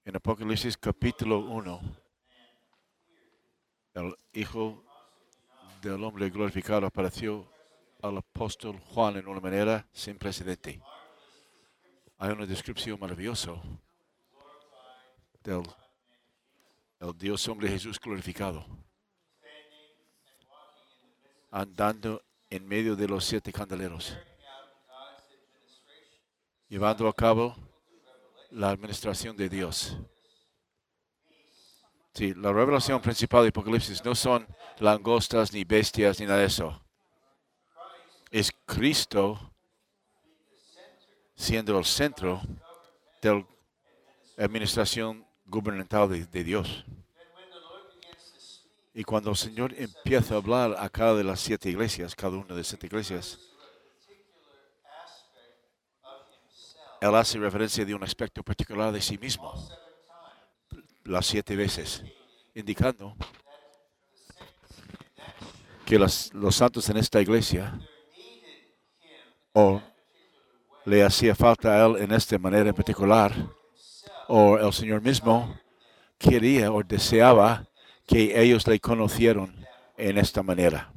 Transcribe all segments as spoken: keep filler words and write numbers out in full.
En Apocalipsis capítulo uno, el Hijo del Hombre glorificado apareció al apóstol Juan en una manera sin precedente. Hay una descripción maravillosa del el Dios hombre Jesús glorificado, andando en medio de los siete candeleros, llevando a cabo la administración de Dios. Sí, la revelación principal de Apocalipsis no son langostas, ni bestias, ni nada de eso. Es Cristo siendo el centro de la administración gubernamental de, de Dios. Y cuando el Señor empieza a hablar a cada de las siete iglesias, cada una de las siete iglesias, Él hace referencia de un aspecto particular de sí mismo, las siete veces, indicando que los, los santos en esta iglesia o le hacía falta a Él en esta manera en particular, o el Señor mismo quería o deseaba que ellos le conocieran en esta manera.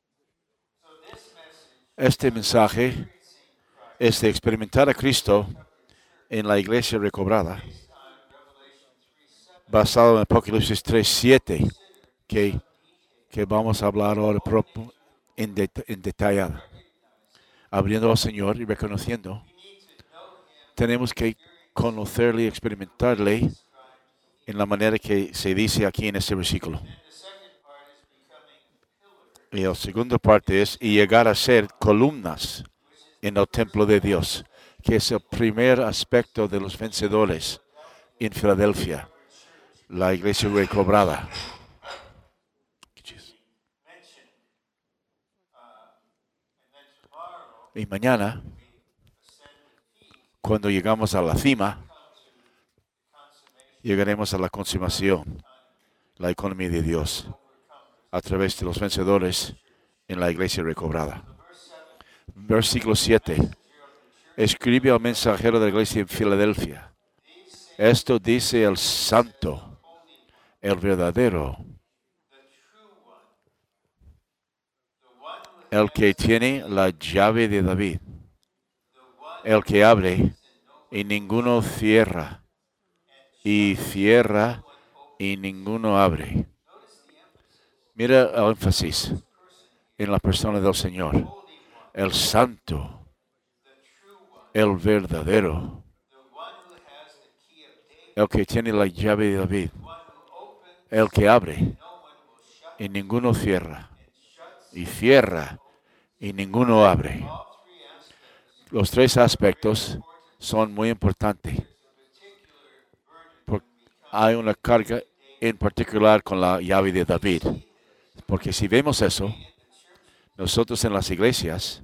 Este mensaje es de experimentar a Cristo en la iglesia recobrada, basado en Apocalipsis tres siete, que, que vamos a hablar ahora en, det en detalle. Abriendo al Señor y reconociendo, tenemos que conocerle y experimentarle en la manera que se dice aquí en este versículo. Y la segunda parte es y llegar a ser columnas en el templo de Dios, que es el primer aspecto de los vencedores en Filadelfia, la iglesia recobrada. Y mañana, cuando llegamos a la cima, llegaremos a la consumación, la economía de Dios, a través de los vencedores en la iglesia recobrada. Versículo siete. Escribe al mensajero de la iglesia en Filadelfia. Esto dice el santo, el verdadero, el que tiene la llave de David, el que abre y ninguno cierra, y cierra y ninguno abre. Mira el énfasis en la persona del Señor, el santo, el verdadero, el que tiene la llave de David, el que abre y ninguno cierra, y cierra y ninguno abre. Los tres aspectos son muy importantes. Porque hay una carga en particular con la llave de David. Porque si vemos eso, nosotros en las iglesias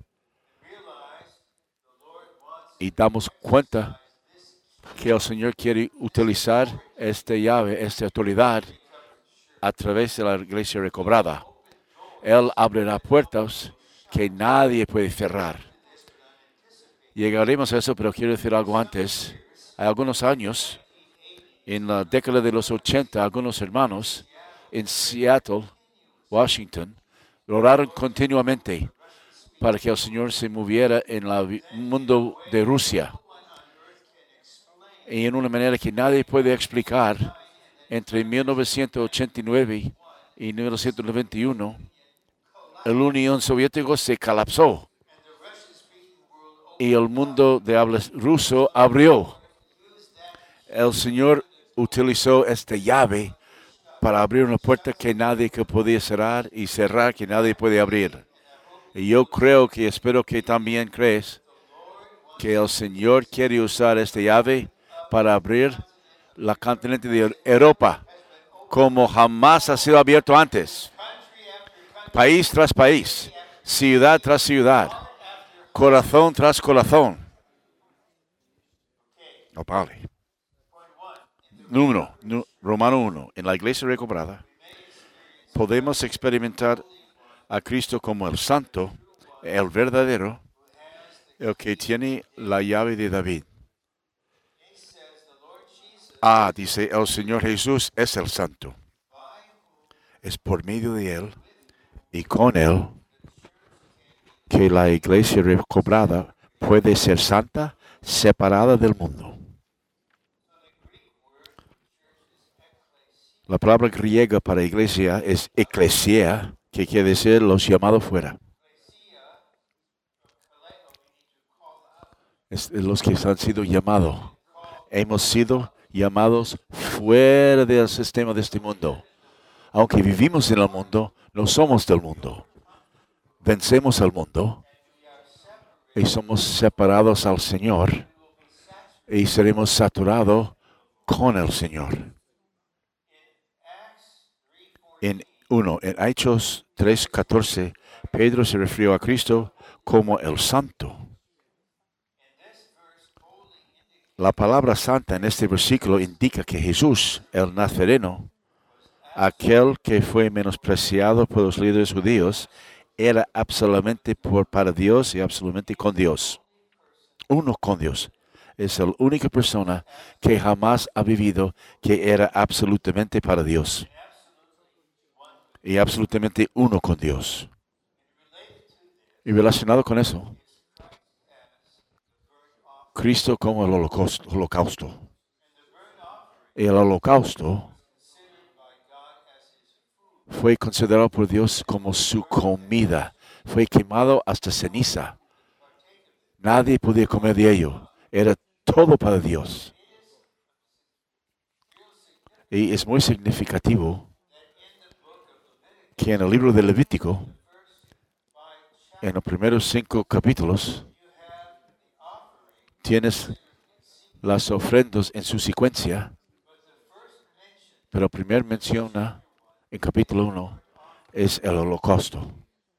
y damos cuenta que el Señor quiere utilizar esta llave, esta autoridad a través de la iglesia recobrada. Él abrirá puertas que nadie puede cerrar. Llegaremos a eso, pero quiero decir algo antes. Hay algunos años, en la década de los ochenta, algunos hermanos en Seattle, Washington, oraron continuamente para que el Señor se moviera en el mundo de Rusia. Y en una manera que nadie puede explicar, entre mil novecientos ochenta y nueve y mil novecientos noventa y uno, la Unión Soviética se colapsó y el mundo de habla ruso abrió. El Señor utilizó esta llave para abrir una puerta que nadie que podía cerrar y cerrar que nadie puede abrir. Y yo creo que, espero que también crees que el Señor quiere usar esta llave para abrir la continente de Europa como jamás ha sido abierto antes. País tras país, ciudad tras ciudad, corazón tras corazón. No, Padre. Número, Romano uno. En la iglesia recobrada, podemos experimentar a Cristo como el santo, el verdadero, el que tiene la llave de David. Ah, dice, el Señor Jesús es el Santo. Es por medio de Él y con Él que la iglesia recobrada puede ser santa, separada del mundo. La palabra griega para iglesia es eclesia, que quiere decir los llamados fuera. Es los que han sido llamados. Hemos sido llamados fuera del sistema de este mundo. Aunque vivimos en el mundo, no somos del mundo. Vencemos al mundo y somos separados al Señor y seremos saturados con el Señor. En uno, en Hechos tres catorce, Pedro se refirió a Cristo como el Santo. La palabra santa en este versículo indica que Jesús, el Nazareno, aquel que fue menospreciado por los líderes judíos, era absolutamente por, para Dios y absolutamente con Dios. Uno con Dios. Es la única persona que jamás ha vivido que era absolutamente para Dios. Y absolutamente uno con Dios. Y relacionado con eso, Cristo como el holocausto. holocausto. El holocausto fue considerado por Dios como su comida. Fue quemado hasta ceniza. Nadie podía comer de ello. Era todo para Dios. Y es muy significativo que en el libro de Levítico, en los primeros cinco capítulos, tienes las ofrendas en su secuencia, pero primero menciona en capítulo uno es el holocausto.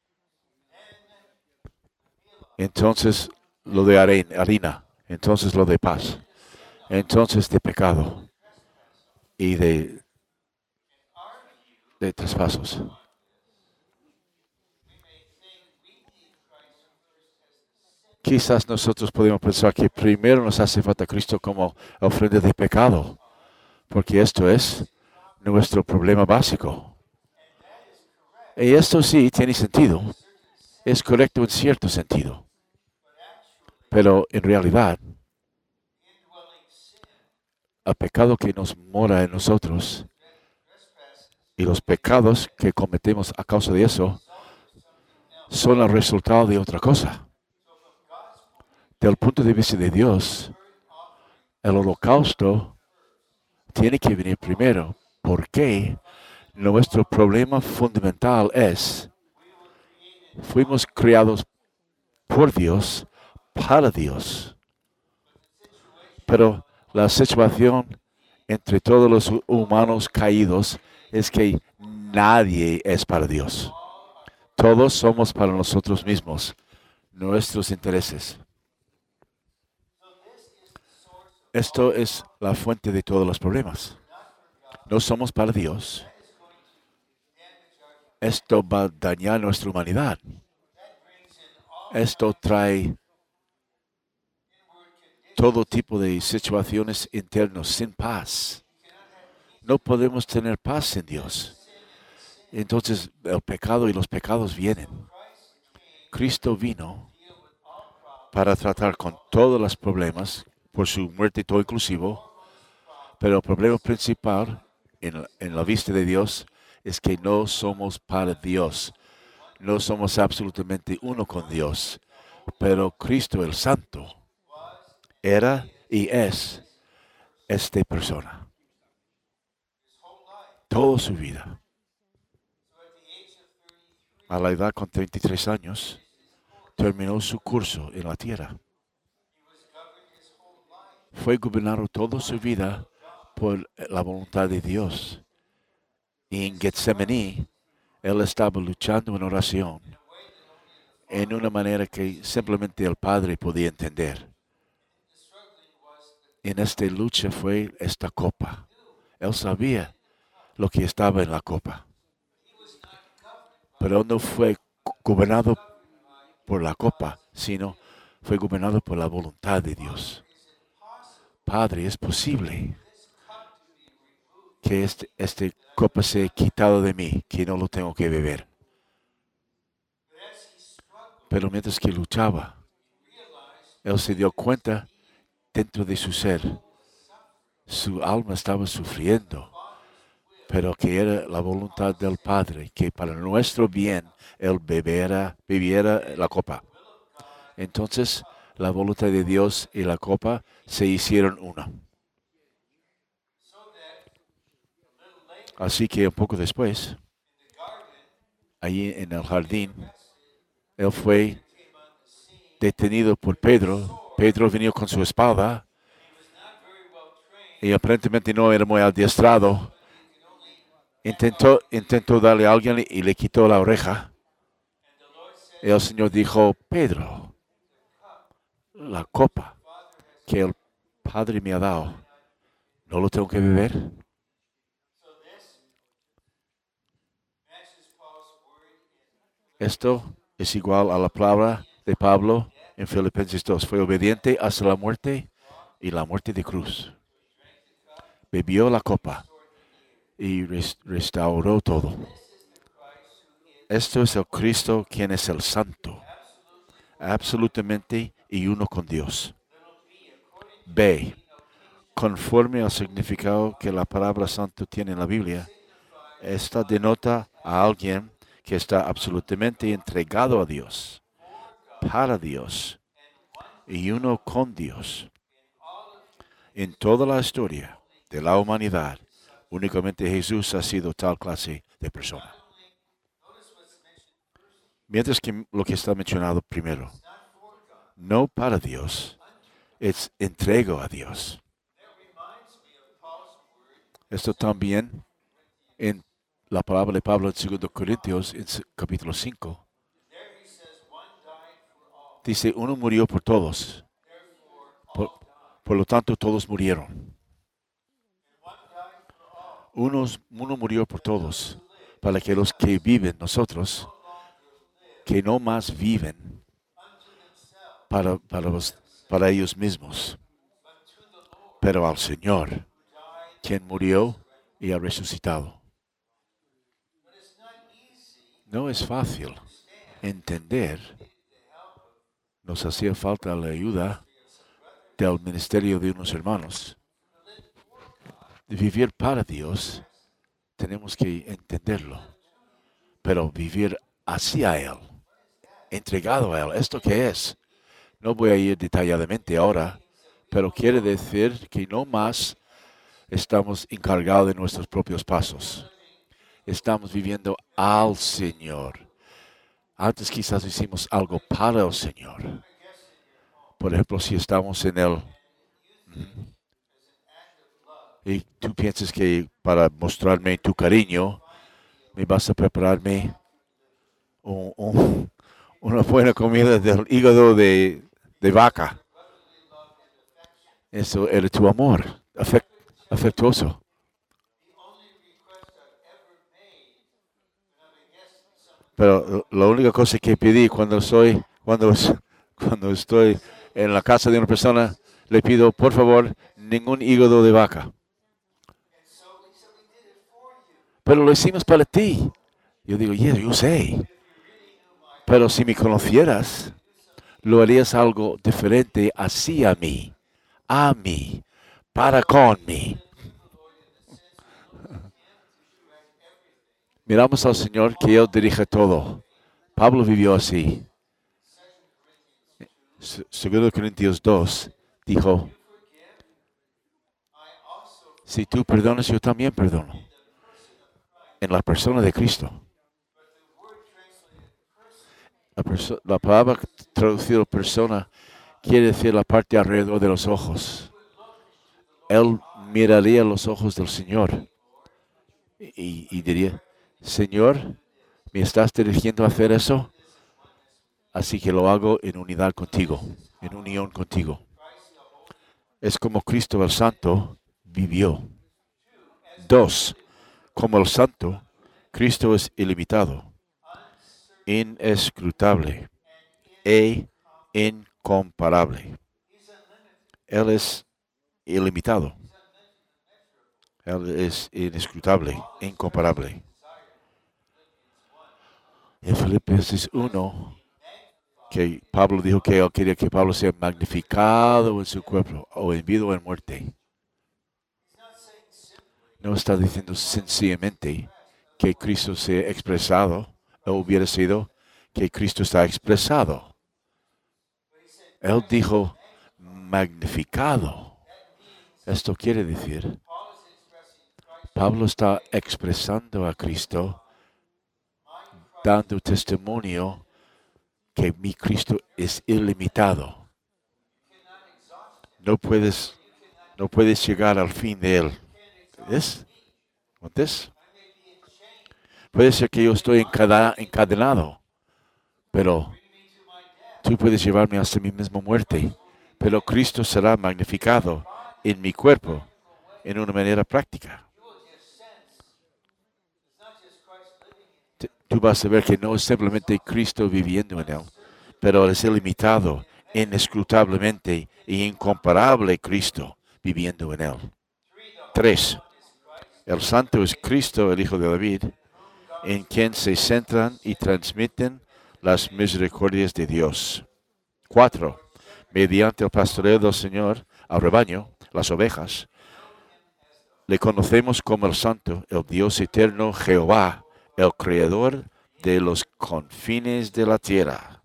Entonces lo de harina, entonces lo de paz, entonces de pecado y de, de traspasos. Quizás nosotros podemos pensar que primero nos hace falta Cristo como ofrenda de pecado, porque esto es nuestro problema básico. Y esto sí tiene sentido, es correcto en cierto sentido, pero en realidad el pecado que nos mora en nosotros y los pecados que cometemos a causa de eso son el resultado de otra cosa. Del punto de vista de Dios, el holocausto tiene que venir primero, porque nuestro problema fundamental es, fuimos creados por Dios, para Dios. Pero la situación entre todos los humanos caídos es que nadie es para Dios. Todos somos para nosotros mismos, nuestros intereses. Esto es la fuente de todos los problemas. No somos para Dios. Esto va a dañar nuestra humanidad. Esto trae todo tipo de situaciones internas sin paz. No podemos tener paz en Dios. Entonces el pecado y los pecados vienen. Cristo vino para tratar con todos los problemas por su muerte todo inclusivo, pero el problema principal en, en la vista de Dios es que no somos para Dios. No somos absolutamente uno con Dios. Pero Cristo el Santo era y es esta persona. Toda su vida. A la edad con treinta y tres años, terminó su curso en la tierra. Fue gobernado toda su vida por la voluntad de Dios. Y en Getsemaní, él estaba luchando en oración en una manera que simplemente el Padre podía entender. En esta lucha fue esta copa. Él sabía lo que estaba en la copa. Pero no fue gobernado por la copa, sino fue gobernado por la voluntad de Dios. Padre, es posible que este, este copa sea quitado de mí, que no lo tengo que beber. Pero mientras que luchaba, él se dio cuenta dentro de su ser, su alma estaba sufriendo, pero que era la voluntad del Padre, que para nuestro bien él bebiera, bebiera la copa. Entonces, la voluntad de Dios y la copa se hicieron una. Así que un poco después, allí en el jardín, él fue detenido por Pedro. Pedro vino con su espada y aparentemente no era muy adiestrado. Intentó, intentó darle a alguien y le quitó la oreja. Y el Señor dijo, Pedro, la copa que el Padre me ha dado, ¿no lo tengo que beber? Esto es igual a la palabra de Pablo en Filipenses dos. Fue obediente hasta la muerte y la muerte de cruz. Bebió la copa y restauró todo. Esto es el Cristo quien es el santo, absolutamente y uno con Dios. B. Conforme al significado que la palabra santo tiene en la Biblia, esta denota a alguien que está absolutamente entregado a Dios, para Dios y uno con Dios. En toda la historia de la humanidad, únicamente Jesús ha sido tal clase de persona. Mientras que lo que está mencionado primero, no para Dios, es entrego a Dios. Esto también en la palabra de Pablo en segundo Corintios, en capítulo cinco. Dice, uno murió por todos. Por, por lo tanto, todos murieron. Unos, uno murió por todos, para que los que viven, nosotros, que no más viven para, para, los, para ellos mismos, pero al Señor, quien murió y ha resucitado. No es fácil entender. Nos hacía falta la ayuda del ministerio de unos hermanos. De vivir para Dios, tenemos que entenderlo. Pero vivir hacia Él, entregado a Él, ¿esto qué es? No voy a ir detalladamente ahora, pero quiere decir que no más estamos encargados de nuestros propios pasos. Estamos viviendo al Señor. Antes quizás hicimos algo para el Señor. Por ejemplo, si estamos en el... y tú piensas que para mostrarme tu cariño, me vas a prepararme un, un, una buena comida del hígado de, de vaca. Eso era tu amor afect, afectuoso. Pero la única cosa que pedí cuando soy, cuando, cuando estoy en la casa de una persona, le pido, por favor, ningún hígado de vaca. Pero lo hicimos para ti. Yo digo, yeah, yo sé. Pero si me conocieras, lo harías algo diferente hacia mí, a mí, para con mí. Miramos al Señor que Él dirige todo. Pablo vivió así. Segundo Corintios dos dijo, si tú perdonas, yo también perdono. En la persona de Cristo. La, perso- la palabra traducida persona quiere decir la parte alrededor de los ojos. Él miraría los ojos del Señor y, y diría, Señor, ¿me estás dirigiendo a hacer eso? Así que lo hago en unidad contigo, en unión contigo. Es como Cristo el Santo vivió. Dos, como el Santo, Cristo es ilimitado, inescrutable e incomparable. Él es ilimitado. Él es inescrutable, incomparable. En Filipenses uno, que Pablo dijo que él quería que Pablo sea magnificado en su cuerpo o en vida o en muerte. No está diciendo sencillamente que Cristo sea expresado, o hubiera sido que Cristo está expresado. Él dijo magnificado. Esto quiere decir, Pablo está expresando a Cristo, dando testimonio que mi Cristo es ilimitado. No puedes, no puedes llegar al fin de él. ¿Ves? ¿Ves? Puede ser que yo estoy encada- encadenado, pero tú puedes llevarme hasta mi misma muerte. Pero Cristo será magnificado en mi cuerpo en una manera práctica. Te- Tú vas a ver que no es simplemente Cristo viviendo en él, pero es ilimitado, inescrutablemente e incomparable Cristo viviendo en él. Tres. El santo es Cristo, el Hijo de David, en quien se centran y transmiten las misericordias de Dios. Cuatro. Mediante el pastoreo del Señor al rebaño, las ovejas, le conocemos como el Santo, el Dios eterno Jehová, el Creador de los confines de la tierra.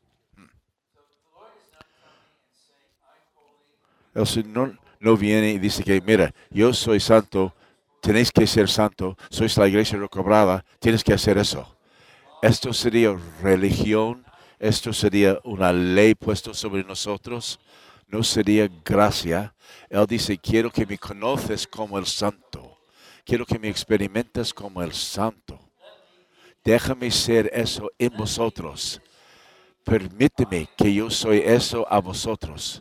El Señor no viene y dice que, mira, yo soy santo, tenéis que ser santo, sois la iglesia recobrada, tienes que hacer eso. Esto sería religión, esto sería una ley puesta sobre nosotros, no sería gracia. Él dice, quiero que me conoces como el santo, quiero que me experimentes como el santo. Déjame ser eso en vosotros. Permíteme que yo soy eso a vosotros.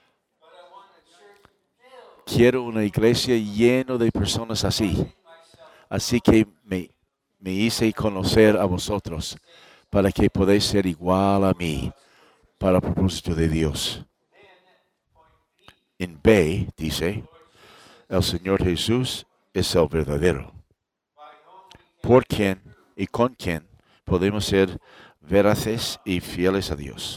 Quiero una iglesia llena de personas así. Así que me, me hice conocer a vosotros para que podáis ser igual a mí para el propósito de Dios. En B dice, el Señor Jesús es el verdadero, por quien y con quien podemos ser veraces y fieles a Dios.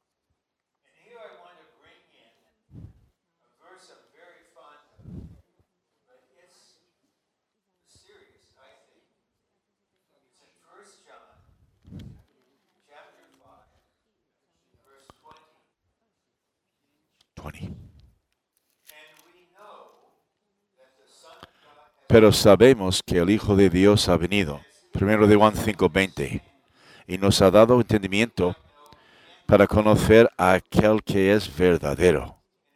veinte. Pero sabemos que el Hijo de Dios ha venido, primero de Juan cinco veinte, y nos ha dado entendimiento para conocer a aquel que es verdadero.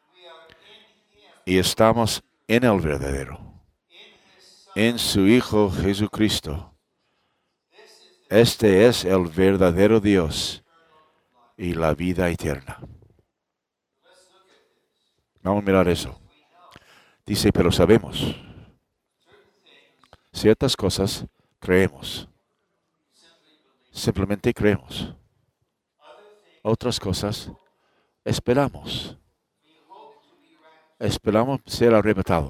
Y estamos en el verdadero, en su Hijo Jesucristo. Este es el verdadero Dios y la vida eterna. Vamos a mirar eso. Dice, pero sabemos. Ciertas cosas creemos. Simplemente creemos. Otras cosas esperamos. Esperamos ser arrebatado.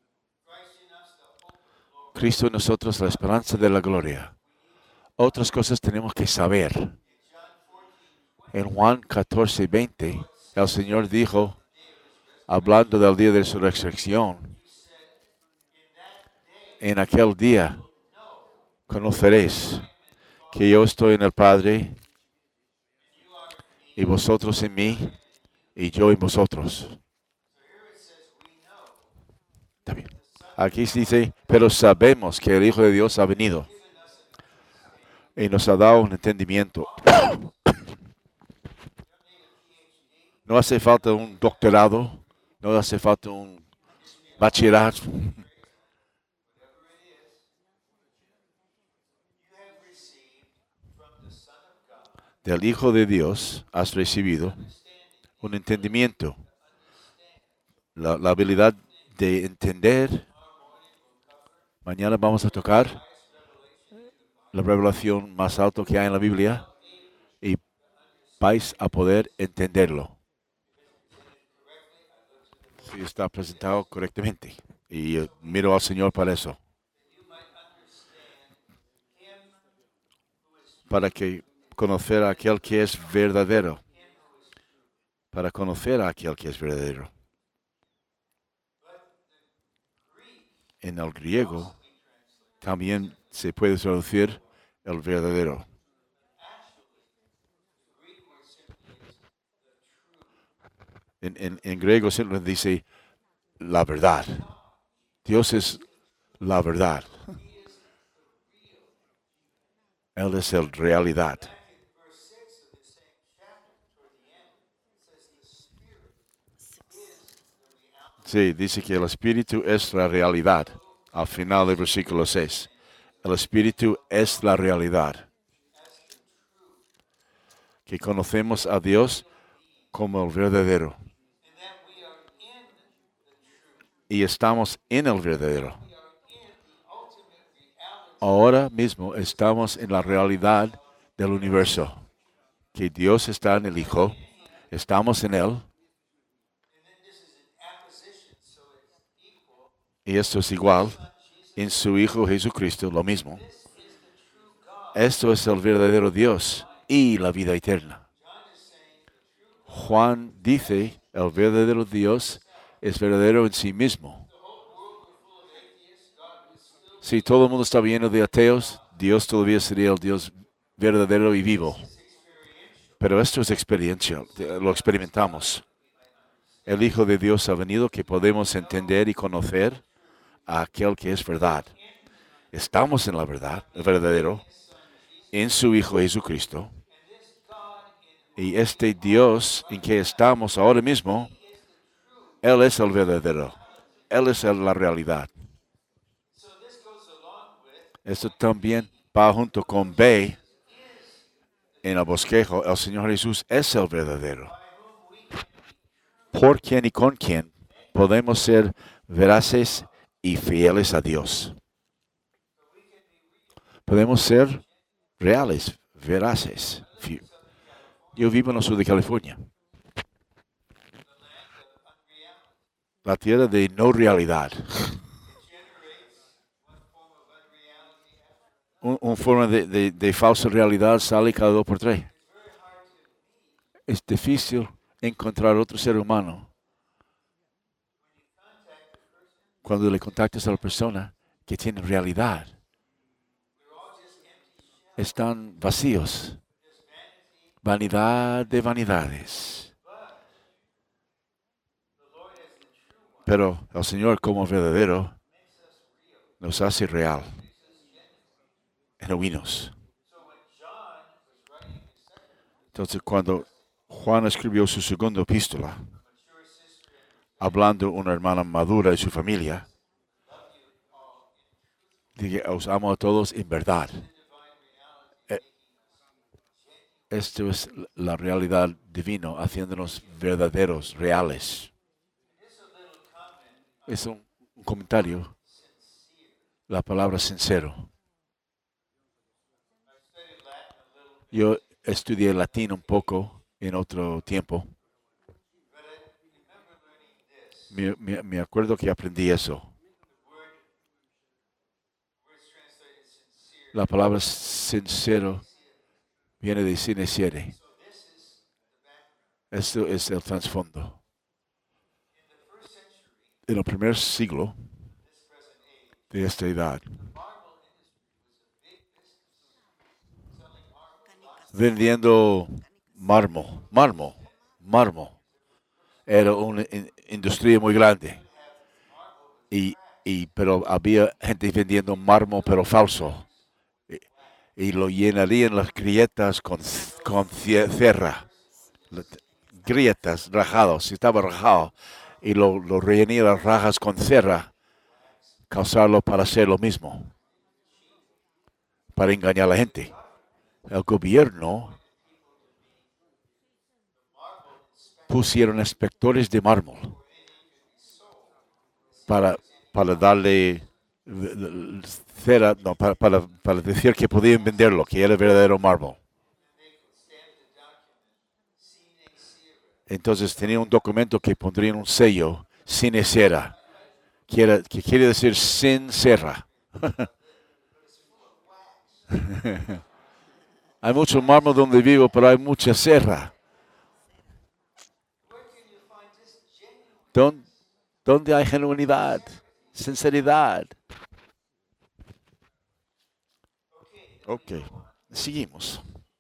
Cristo en nosotros, la esperanza de la gloria. Otras cosas tenemos que saber. En Juan catorce veinte, el Señor dijo, hablando del día de su resurrección, en aquel día conoceréis que yo estoy en el Padre y vosotros en mí y yo en vosotros. Está bien. Aquí dice, pero sabemos que el Hijo de Dios ha venido y nos ha dado un entendimiento. No hace falta un doctorado, no hace falta un bachillerato. Del Hijo de Dios has recibido un entendimiento, la, la habilidad de entender. Mañana vamos a tocar la revelación más alta que hay en la Biblia y vais a poder entenderlo. Si está presentado correctamente. Y eh, miro al Señor para eso. Para que conocer a aquel que es verdadero. Para conocer a aquel que es verdadero. En el griego también se puede traducir el verdadero. En, en, en griego se nos dice la verdad. Dios es la verdad. Él es la realidad. Sí, dice que el Espíritu es la realidad. Al final del versículo seis. El Espíritu es la realidad. Que conocemos a Dios como el verdadero. Y estamos en el verdadero. Ahora mismo estamos en la realidad del universo. Que Dios está en el Hijo. Estamos en Él. Y esto es igual en su Hijo Jesucristo, lo mismo. Esto es el verdadero Dios y la vida eterna. Juan dice, el verdadero Dios es verdadero en sí mismo. Si todo el mundo está lleno de ateos, Dios todavía sería el Dios verdadero y vivo. Pero esto es experiencia, lo experimentamos. El Hijo de Dios ha venido que podemos entender y conocer a aquel que es verdad. Estamos en la verdad, el verdadero, en su Hijo Jesucristo. Y este Dios en que estamos ahora mismo, Él es el verdadero. Él es la realidad. Esto también va junto con B en el bosquejo. El Señor Jesús es el verdadero. Por quien y con quien podemos ser veraces y fieles a Dios. Podemos ser reales, veraces. Yo vivo en el sur de California. La tierra de no realidad. Un, un forma de, de, de falsa realidad sale cada dos por tres. Es difícil encontrar otro ser humano cuando le contactas a la persona que tiene realidad. Están vacíos. Vanidad de vanidades. Pero el Señor como verdadero nos hace real. Genuinos. Entonces cuando Juan escribió su segunda epístola, hablando de una hermana madura y su familia, dije, os amo a todos en verdad. Esto es la realidad divina, haciéndonos verdaderos, reales. Es un, un comentario. La palabra sincero. Yo estudié latín un poco en otro tiempo. Me, me, me acuerdo que aprendí eso. La palabra sincero viene de sincere. Esto es el trasfondo. En el primer siglo de esta edad, vendiendo mármol, mármol, mármol. Era una in, industria muy grande. Y, y, pero había gente vendiendo mármol, pero falso. Y, y lo llenarían las grietas con, con cierra. Grietas, rajados, estaba rajado. Y lo, lo rellenarían las rajas con cierra. Causarlo para hacer lo mismo. Para engañar a la gente. El gobierno pusieron inspectores de mármol para, para darle cera, no, para, para, para decir que podían venderlo, que era verdadero mármol. Entonces tenía un documento que pondrían un sello sin cera. quiere, que quiere decir sin cera. Hay mucho mármol donde vivo, pero hay mucha cera. ¿Dónde, dónde hay genuinidad, sinceridad? Ok, seguimos.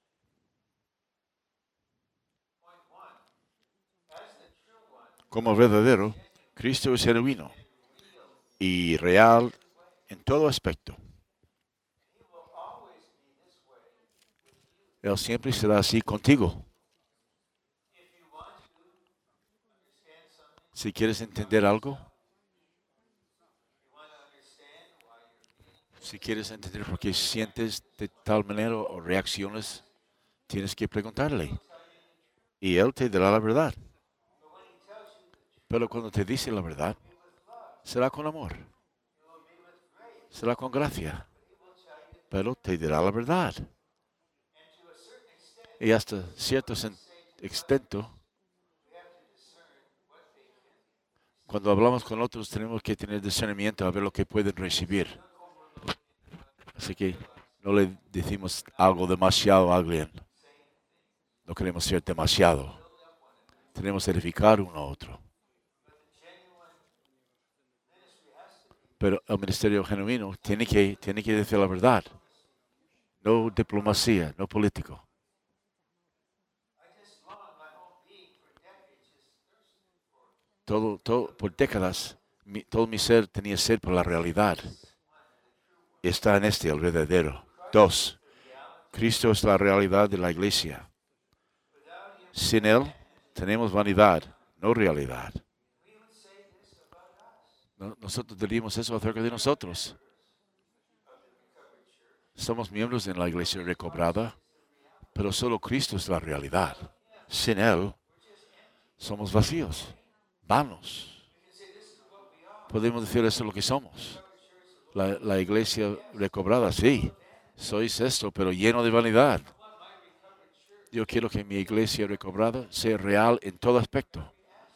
Como verdadero, Cristo es genuino y real en todo aspecto. Él siempre será así contigo. Si quieres entender algo, si quieres entender por qué sientes de tal manera o reacciones, tienes que preguntarle. Y Él te dará la verdad. Pero cuando te dice la verdad, será con amor. Será con gracia. Pero te dirá la verdad. Y hasta cierto extent, cuando hablamos con otros, tenemos que tener discernimiento a ver lo que pueden recibir. Así que no le decimos algo demasiado a alguien. No queremos ser demasiado. Tenemos que edificar uno a otro. Pero el ministerio genuino tiene que, tiene que decir la verdad. No diplomacia, no político. Todo, todo, por décadas, mi, todo mi ser tenía sed por la realidad. Está en este, el verdadero. Dos, Cristo es la realidad de la iglesia. Sin Él, tenemos vanidad, no realidad. No, nosotros diríamos eso acerca de nosotros. Somos miembros de la iglesia recobrada, pero solo Cristo es la realidad. Sin Él, somos vacíos, vanos. Podemos decir eso es lo que somos. La, la iglesia recobrada, sí, sois esto, pero lleno de vanidad. Yo quiero que mi iglesia recobrada sea real en todo aspecto.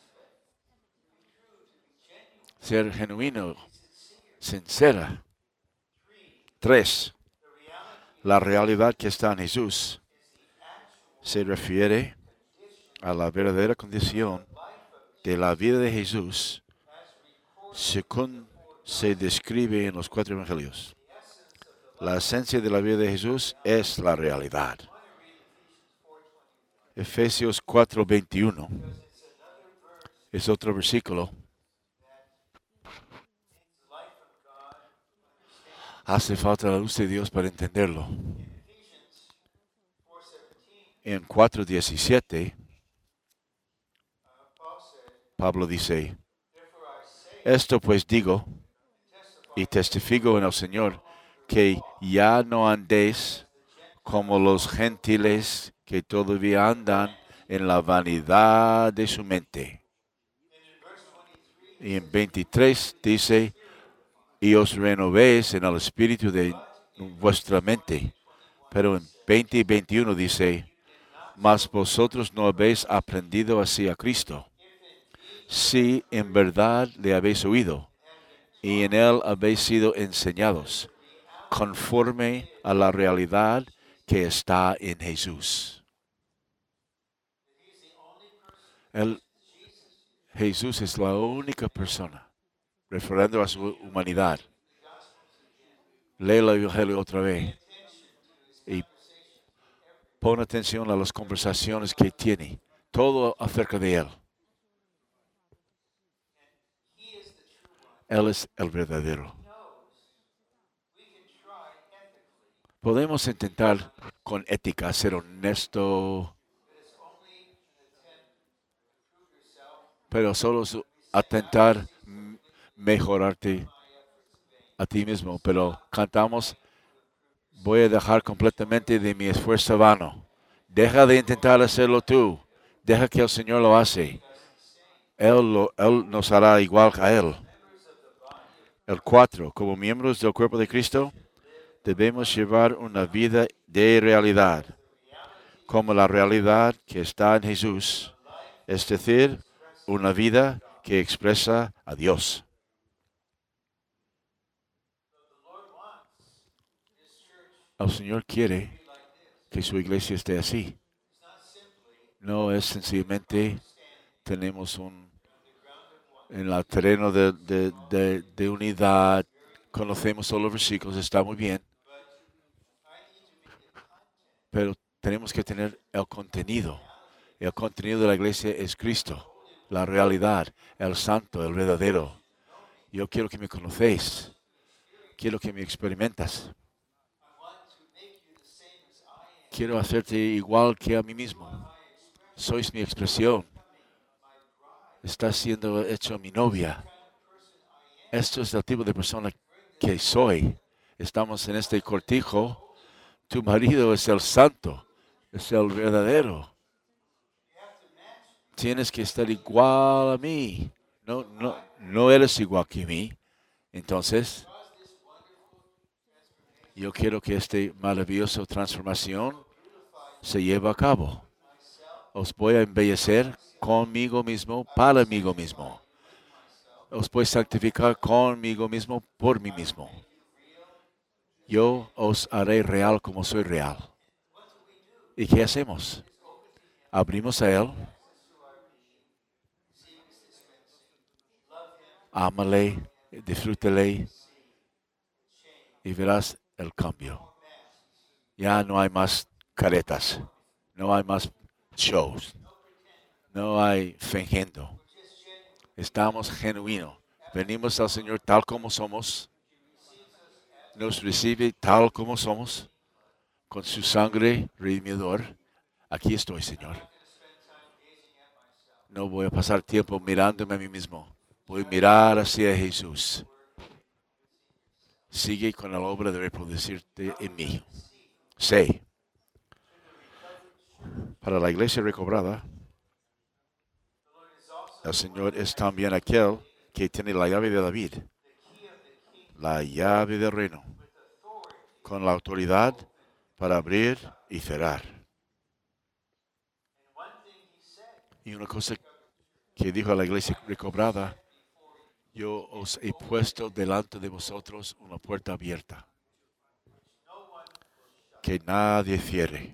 Ser genuino, sincera. Tres, la realidad que está en Jesús se refiere a la verdadera condición de la vida de Jesús según se describe en los cuatro evangelios. La esencia de la vida de Jesús es la realidad. Efesios cuatro veintiuno es otro versículo. Hace falta la luz de Dios para entenderlo. En cuatro diecisiete, Pablo dice, esto pues digo y testifico en el Señor, que ya no andéis como los gentiles que todavía andan en la vanidad de su mente. Y en veintitrés dice, y os renovéis en el espíritu de vuestra mente. Pero en veinte y veintiuno dice, mas vosotros no habéis aprendido así a Cristo, si en verdad le habéis oído, y en él habéis sido enseñados, conforme a la realidad que está en Jesús. El, Jesús es la única persona, refiriendo a su humanidad. Lee el Evangelio otra vez y pon atención a las conversaciones que tiene, todo acerca de Él. Él es el verdadero. Podemos intentar con ética ser honesto, pero solo atentar mejorarte a ti mismo. Pero cantamos, voy a dejar completamente de mi esfuerzo vano. Deja de intentar hacerlo tú. Deja que el Señor lo hace. Él, lo, él nos hará igual a Él. El cuatro, como miembros del cuerpo de Cristo, debemos llevar una vida de realidad, como la realidad que está en Jesús, es decir, una vida que expresa a Dios. El Señor quiere que su iglesia esté así. No es sencillamente tenemos un en el terreno de, de, de, de unidad, conocemos todos los versículos, está muy bien, pero tenemos que tener el contenido. El contenido de la iglesia es Cristo, la realidad, el santo, el verdadero. Yo quiero que me conocéis, quiero que me experimentas. Quiero hacerte igual que a mí mismo. Sois mi expresión. Estás siendo hecho mi novia. Esto es el tipo de persona que soy. Estamos en este cortijo. Tu marido es el santo, es el verdadero. Tienes que estar igual a mí. No, no, no eres igual que mí. Entonces, yo quiero que esta maravillosa transformación se lleve a cabo. Os voy a embellecer conmigo mismo, para mí mismo. Os voy a santificar conmigo mismo, por mí mismo. Yo os haré real como soy real. ¿Y qué hacemos? Abrimos a Él. Ámale, disfrútale y verás el cambio. Ya no hay más caretas, no hay más shows, no hay fingiendo. Estamos genuinos. Venimos al Señor tal como somos. Nos recibe tal como somos, con su sangre redimidor. Aquí estoy, Señor. No voy a pasar tiempo mirándome a mí mismo. Voy a mirar hacia Jesús. Sigue con la obra de reproducirte en mí. Sé. Para la iglesia recobrada, el Señor es también aquel que tiene la llave de David, la llave del reino, con la autoridad para abrir y cerrar. Y una cosa que dijo a la iglesia recobrada, yo os he puesto delante de vosotros una puerta abierta, que nadie cierre.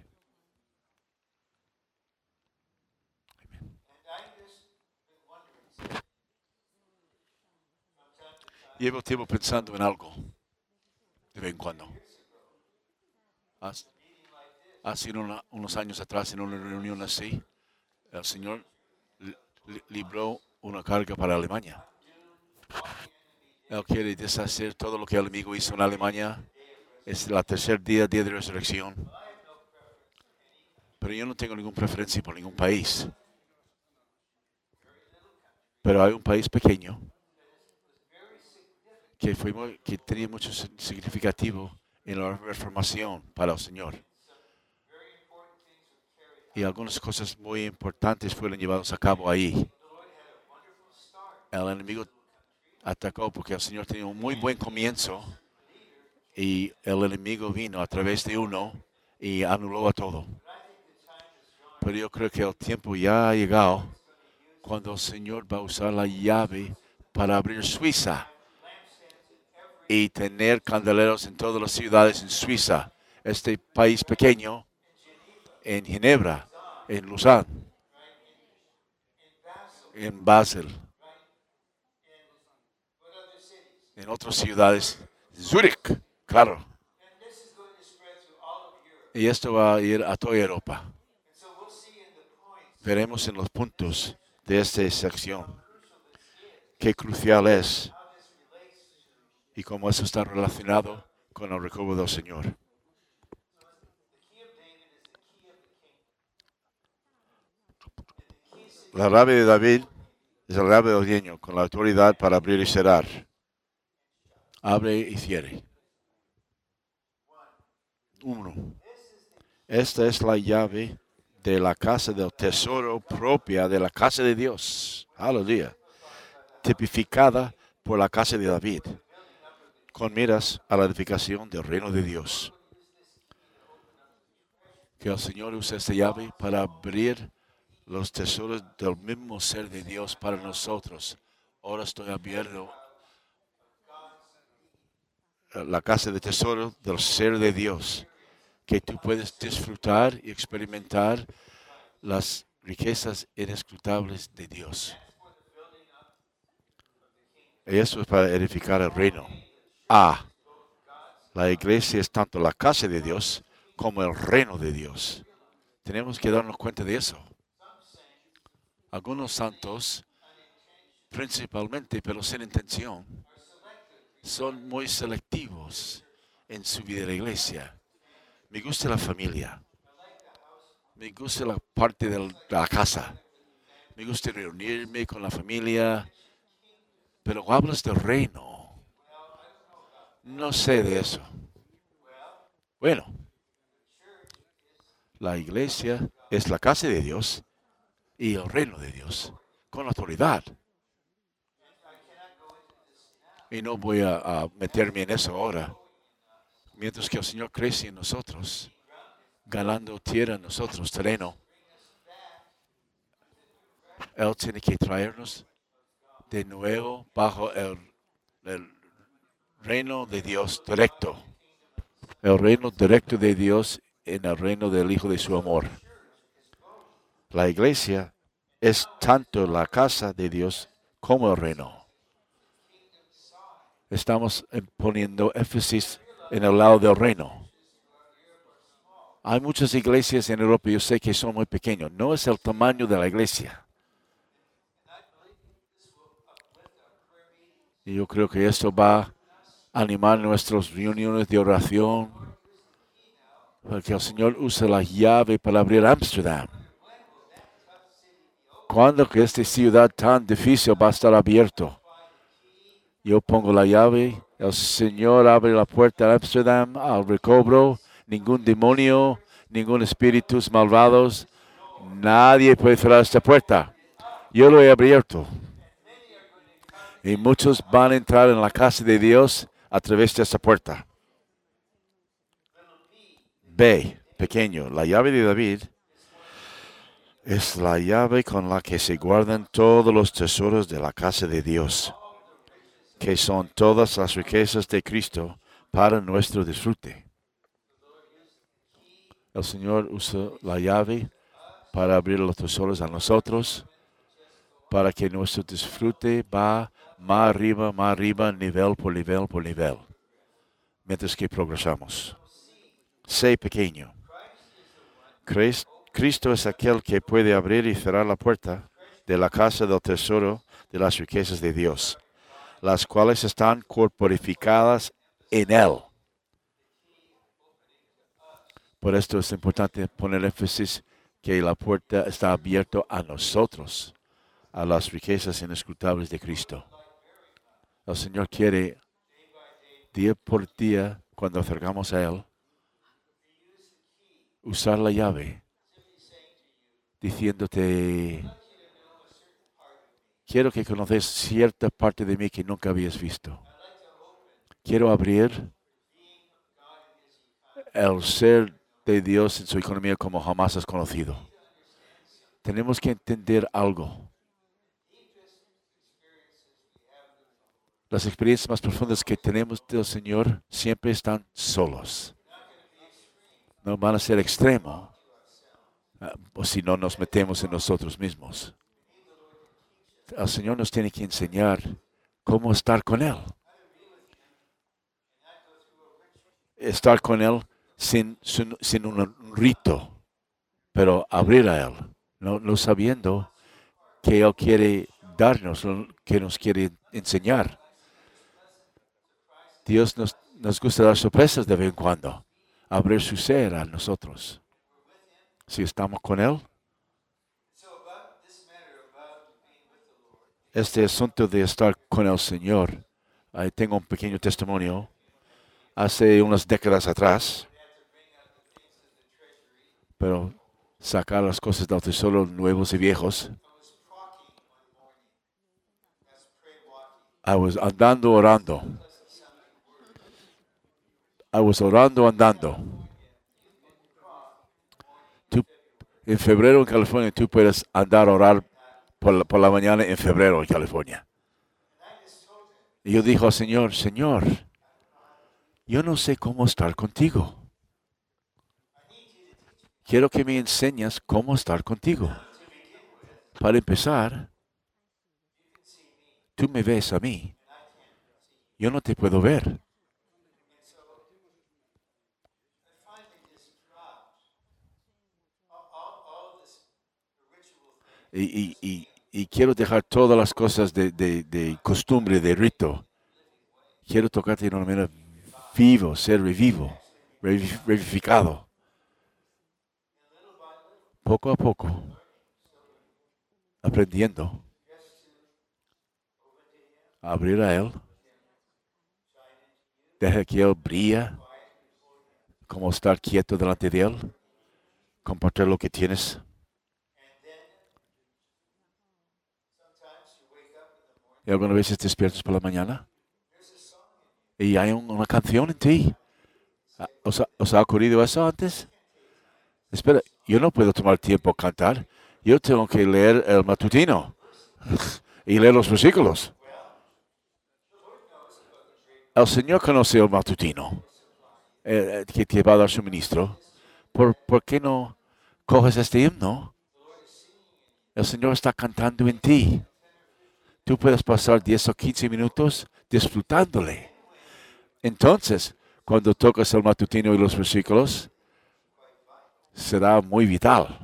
Llevo tiempo pensando en algo, de vez en cuando. Hace, hace una, unos años atrás, en una reunión así, el Señor li, li, libró una carga para Alemania. Él quiere deshacer todo lo que el enemigo hizo en Alemania. Es el tercer día, día de resurrección. Pero yo no tengo ninguna preferencia por ningún país. Pero hay un país pequeño que, fue muy, que tenía mucho significativo en la reformación para el Señor. Y algunas cosas muy importantes fueron llevadas a cabo ahí. El enemigo atacó porque el Señor tenía un muy buen comienzo y el enemigo vino a través de uno y anuló a todo. Pero yo creo que el tiempo ya ha llegado cuando el Señor va a usar la llave para abrir Suiza y tener candeleros en todas las ciudades en Suiza, este país pequeño, en Ginebra, en Lausanne, en Basel, en otras ciudades, Zúrich, claro. Y esto va a ir a toda Europa. Veremos en los puntos de esta sección qué crucial es y cómo eso está relacionado con el recobro del Señor. La llave de David es la llave del dueño con la autoridad para abrir y cerrar. Abre y cierre. Uno. Esta es la llave de la casa del tesoro propia de la casa de Dios. Aleluya. Tipificada por la casa de David, con miras a la edificación del reino de Dios. Que el Señor use esta llave para abrir los tesoros del mismo ser de Dios para nosotros. Ahora estoy abierto la casa de tesoro del ser de Dios. que tú puedes disfrutar y experimentar las riquezas inescrutables de Dios. Y eso es para edificar el reino. Ah, la iglesia es tanto la casa de Dios como el reino de Dios. Tenemos que darnos cuenta de eso. Algunos santos, principalmente, pero sin intención, son muy selectivos en su vida de la iglesia. Me gusta la familia. Me gusta la parte de la casa. Me gusta reunirme con la familia. Pero hablas del reino. No sé de eso. Bueno, la iglesia es la casa de Dios y el reino de Dios con autoridad. Y no voy a, a meterme en eso ahora. Mientras que el Señor crece en nosotros, ganando tierra en nosotros, terreno, Él tiene que traernos de nuevo bajo el, el reino de Dios directo. El reino directo de Dios en el reino del Hijo de su amor. La iglesia es tanto la casa de Dios como el reino. Estamos poniendo énfasis en el lado del reino. Hay muchas iglesias en Europa, yo sé que son muy pequeños. No es el tamaño de la iglesia. Y yo creo que esto va a animar nuestras reuniones de oración. Porque el Señor usa la llave para abrir Ámsterdam. ¿Cuándo que esta ciudad tan difícil va a estar abierto? Yo pongo la llave, el Señor abre la puerta a Ámsterdam, al recobro. Ningún demonio, ningún espíritus malvados, nadie puede cerrar esta puerta. Yo lo he abierto. Y muchos van a entrar en la casa de Dios a través de esta puerta. B, pequeño, la llave de David es la llave con la que se guardan todos los tesoros de la casa de Dios, que son todas las riquezas de Cristo para nuestro disfrute. El Señor usa la llave para abrir los tesoros a nosotros, para que nuestro disfrute va más arriba, más arriba, nivel por nivel por nivel, mientras que progresamos. C pequeño. Cristo es aquel que puede abrir y cerrar la puerta de la casa del tesoro de las riquezas de Dios, las cuales están corporificadas en Él. Por esto es importante poner énfasis que la puerta está abierta a nosotros, a las riquezas inescrutables de Cristo. El Señor quiere, día por día, cuando acercamos a Él, usar la llave, diciéndote, quiero que conozcas cierta parte de mí que nunca habías visto. Quiero abrir el ser de Dios en su economía como jamás has conocido. Tenemos que entender algo. Las experiencias más profundas que tenemos del Señor siempre están solos. No van a ser extremos, o si no nos metemos en nosotros mismos. El Señor nos tiene que enseñar cómo estar con Él. Estar con Él sin, sin, sin un rito, pero abrir a Él, no, no sabiendo que Él quiere darnos, que nos quiere enseñar. Dios nos, nos gusta dar sorpresas de vez en cuando, abrir su ser a nosotros. Si estamos con Él, este asunto de estar con el Señor, ahí tengo un pequeño testimonio. Hace unas décadas atrás, pero sacar las cosas del tesoro nuevos y viejos. I was andando, orando. I was orando, andando. Tú, en febrero en California, tú puedes andar a orar por la, por la mañana en febrero en California. Y yo dije al Señor, Señor, yo no sé cómo estar contigo. quiero que me enseñes cómo estar contigo. Para empezar, tú me ves a mí. Yo no te puedo ver. Y, y, y, y quiero dejar todas las cosas de, de, de costumbre, de rito. Quiero tocarte de una manera vivo, ser revivo, revivificado. Poco a poco, aprendiendo a abrir a Él. Deja que Él brilla, como estar quieto delante de Él, compartir lo que tienes. Y algunas veces despiertas por la mañana y hay un- una canción en ti. Ah, ¿Os ha, os ha ocurrido eso antes? Espera, yo no puedo tomar tiempo a cantar. Yo tengo que leer el matutino y leer los versículos. El Señor conoce el matutino eh, eh, que te va a dar suministro. ¿Por, ¿Por qué no coges este himno? El Señor está cantando en ti. Tú puedes pasar diez o quince minutos disfrutándole. Entonces, cuando tocas el matutino y los versículos, será muy vital.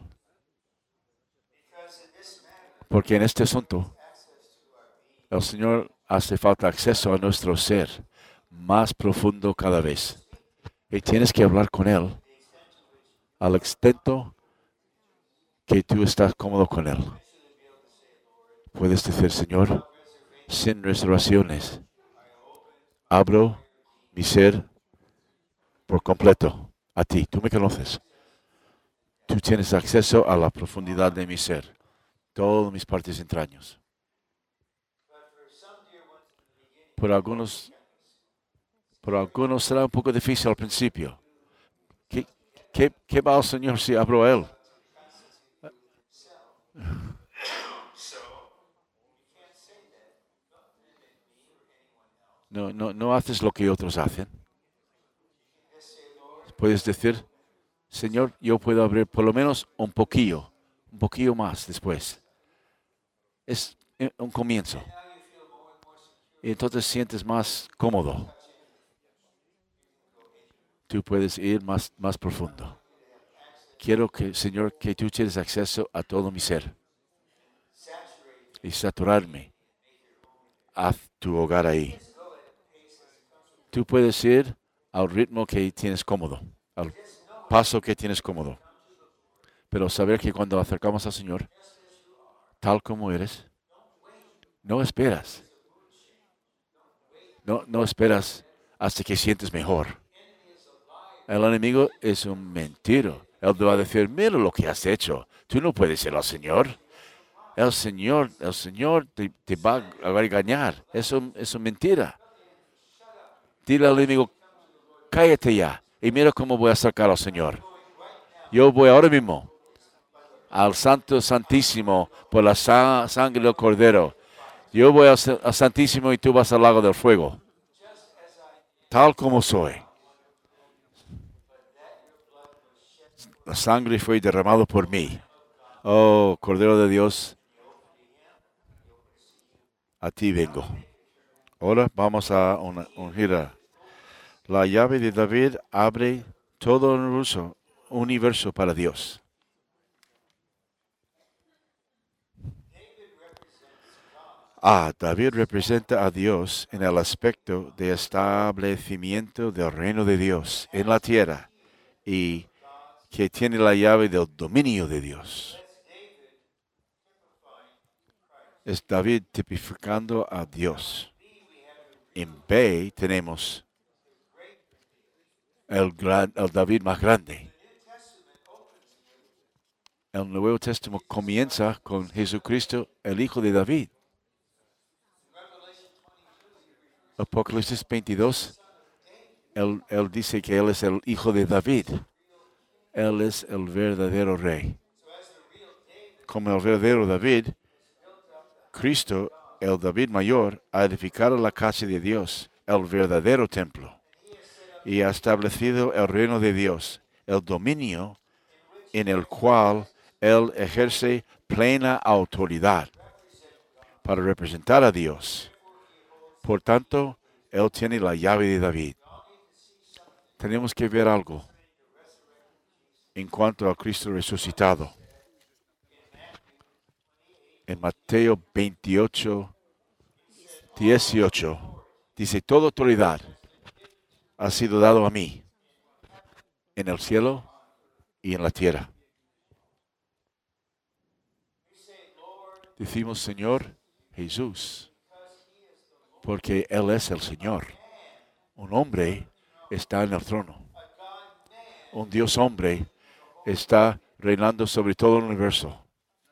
Porque en este asunto, el Señor hace falta acceso a nuestro ser más profundo cada vez. Y tienes que hablar con Él al extento que tú estás cómodo con Él. Puedes decir, Señor, sin reservaciones, abro mi ser por completo a ti. Tú me conoces. Tú tienes acceso a la profundidad de mi ser, todas mis partes y entrañas. Por algunos, por algunos será un poco difícil al principio. ¿Qué, qué, qué va al Señor si abro a Él? No, no, no haces lo que otros hacen. Puedes decir, Señor, yo puedo abrir por lo menos un poquillo, un poquillo más después. Es eh, un comienzo. Y entonces sientes más cómodo. Tú puedes ir más, más profundo. Quiero que, Señor, que tú tienes acceso a todo mi ser y saturarme. Haz tu hogar ahí. Tú puedes ir al ritmo que tienes cómodo, al paso que tienes cómodo. Pero saber que cuando acercamos al Señor, tal como eres, no esperas. No, no esperas hasta que sientes mejor. El enemigo es un mentiro. Él te va a decir, mira lo que has hecho. Tú no puedes ser el Señor. El Señor, el Señor te, te va a engañar. Eso es una mentira. Dile al enemigo, cállate ya y mira cómo voy a sacar al Señor. Yo voy ahora mismo al Santo Santísimo por la sa sangre del Cordero. Yo voy al, al Santísimo y tú vas al lago del fuego. Tal como soy. La sangre fue derramada por mí. Oh, Cordero de Dios, a ti vengo. Ahora vamos a ungir a la llave de David. Abre todo el universo, universo para Dios. Ah, David representa a Dios en el aspecto de establecimiento del reino de Dios en la tierra y que tiene la llave del dominio de Dios. Es David tipificando a Dios. En B tenemos el, gran, el David más grande. El Nuevo Testamento comienza con Jesucristo, el Hijo de David. Apocalipsis veintidós, él, él dice que Él es el Hijo de David. Él es el verdadero Rey. Como el verdadero David, Cristo, el David mayor, ha edificado la casa de Dios, el verdadero templo, y ha establecido el reino de Dios, el dominio en el cual Él ejerce plena autoridad para representar a Dios. Por tanto, Él tiene la llave de David. Tenemos que ver algo en cuanto a Cristo resucitado. En Mateo veintiocho, dieciocho, dice, toda autoridad ha sido dado a mí en el cielo y en la tierra. Decimos, Señor Jesús, porque Él es el Señor. Un hombre está en el trono. Un Dios hombre está reinando sobre todo el universo.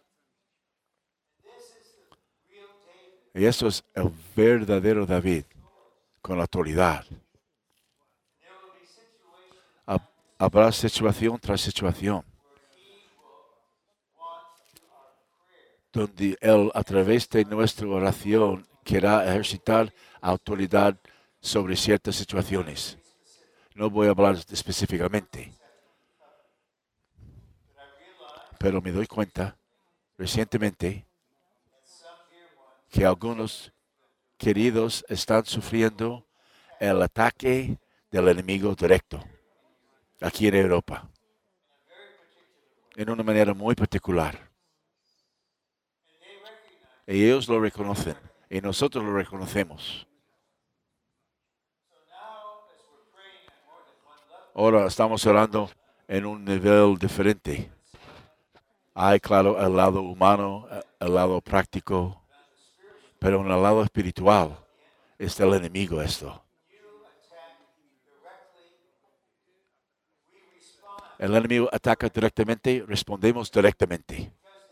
Y eso es el verdadero David, con autoridad. Habrá situación tras situación, donde Él, a través de nuestra oración, querrá ejercitar autoridad sobre ciertas situaciones. No voy a hablar específicamente, pero me doy cuenta recientemente que algunos queridos están sufriendo el ataque del enemigo directo aquí en Europa, en una manera muy particular. Y ellos lo reconocen, y nosotros lo reconocemos. Ahora estamos orando en un nivel diferente. Hay, claro, el lado humano, el lado práctico, pero en el lado espiritual está el enemigo esto. El enemigo ataca directamente, respondemos directamente.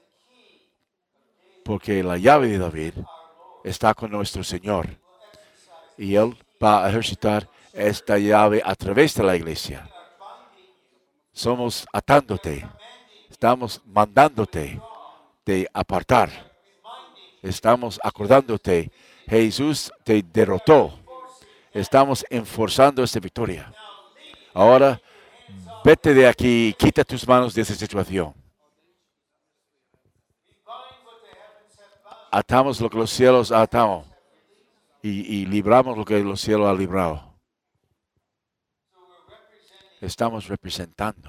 Porque la llave de David está con nuestro Señor. Y Él va a ejercitar esta llave a través de la iglesia. Somos atándote. Estamos mandándote de apartar. Estamos acordándote. Jesús te derrotó. Estamos enforzando esta victoria. Ahora, vete de aquí y quita tus manos de esa situación. Atamos lo que los cielos atamos y, y libramos lo que los cielos han librado. Estamos representando.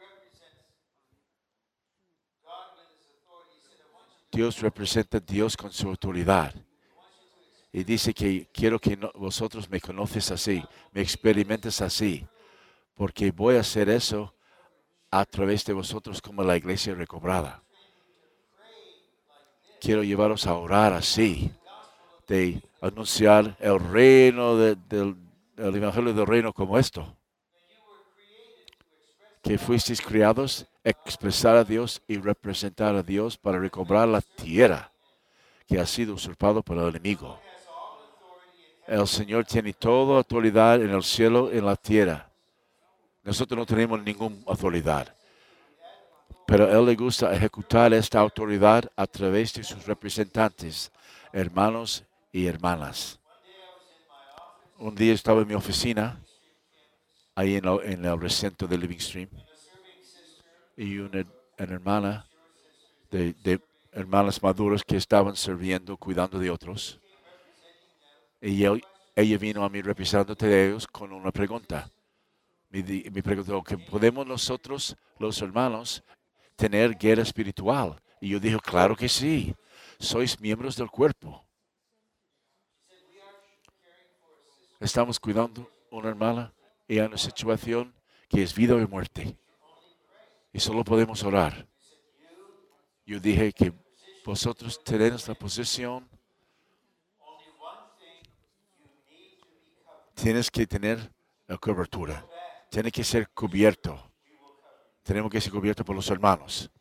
Dios representa a Dios con su autoridad. Y dice que quiero que no, vosotros me conoces así, me experimentes así, porque voy a hacer eso a través de vosotros como la iglesia recobrada. Quiero llevaros a orar así, de anunciar el reino de, del el evangelio del reino como esto. Que fuisteis criados a expresar a Dios y representar a Dios para recobrar la tierra que ha sido usurpado por el enemigo. El Señor tiene toda autoridad en el cielo y en la tierra. Nosotros no tenemos ninguna autoridad. Pero a Él le gusta ejecutar esta autoridad a través de sus representantes, hermanos y hermanas. Un día estaba en mi oficina, ahí en, el, en el recinto de Living Stream, y una, una hermana de, de hermanas maduras que estaban sirviendo, cuidando de otros. Y él, ella vino a mí representante de ellos con una pregunta. Me, me preguntó, ¿que podemos nosotros, los hermanos, tener guerra espiritual? Y yo dije, claro que sí. Sois miembros del cuerpo. Estamos cuidando a una hermana y hay una situación que es vida o muerte. Y solo podemos orar. Yo dije que vosotros tenéis la posición. Tienes que tener la cobertura. Tiene que ser cubierto. Tenemos que ser cubiertos por los hermanos.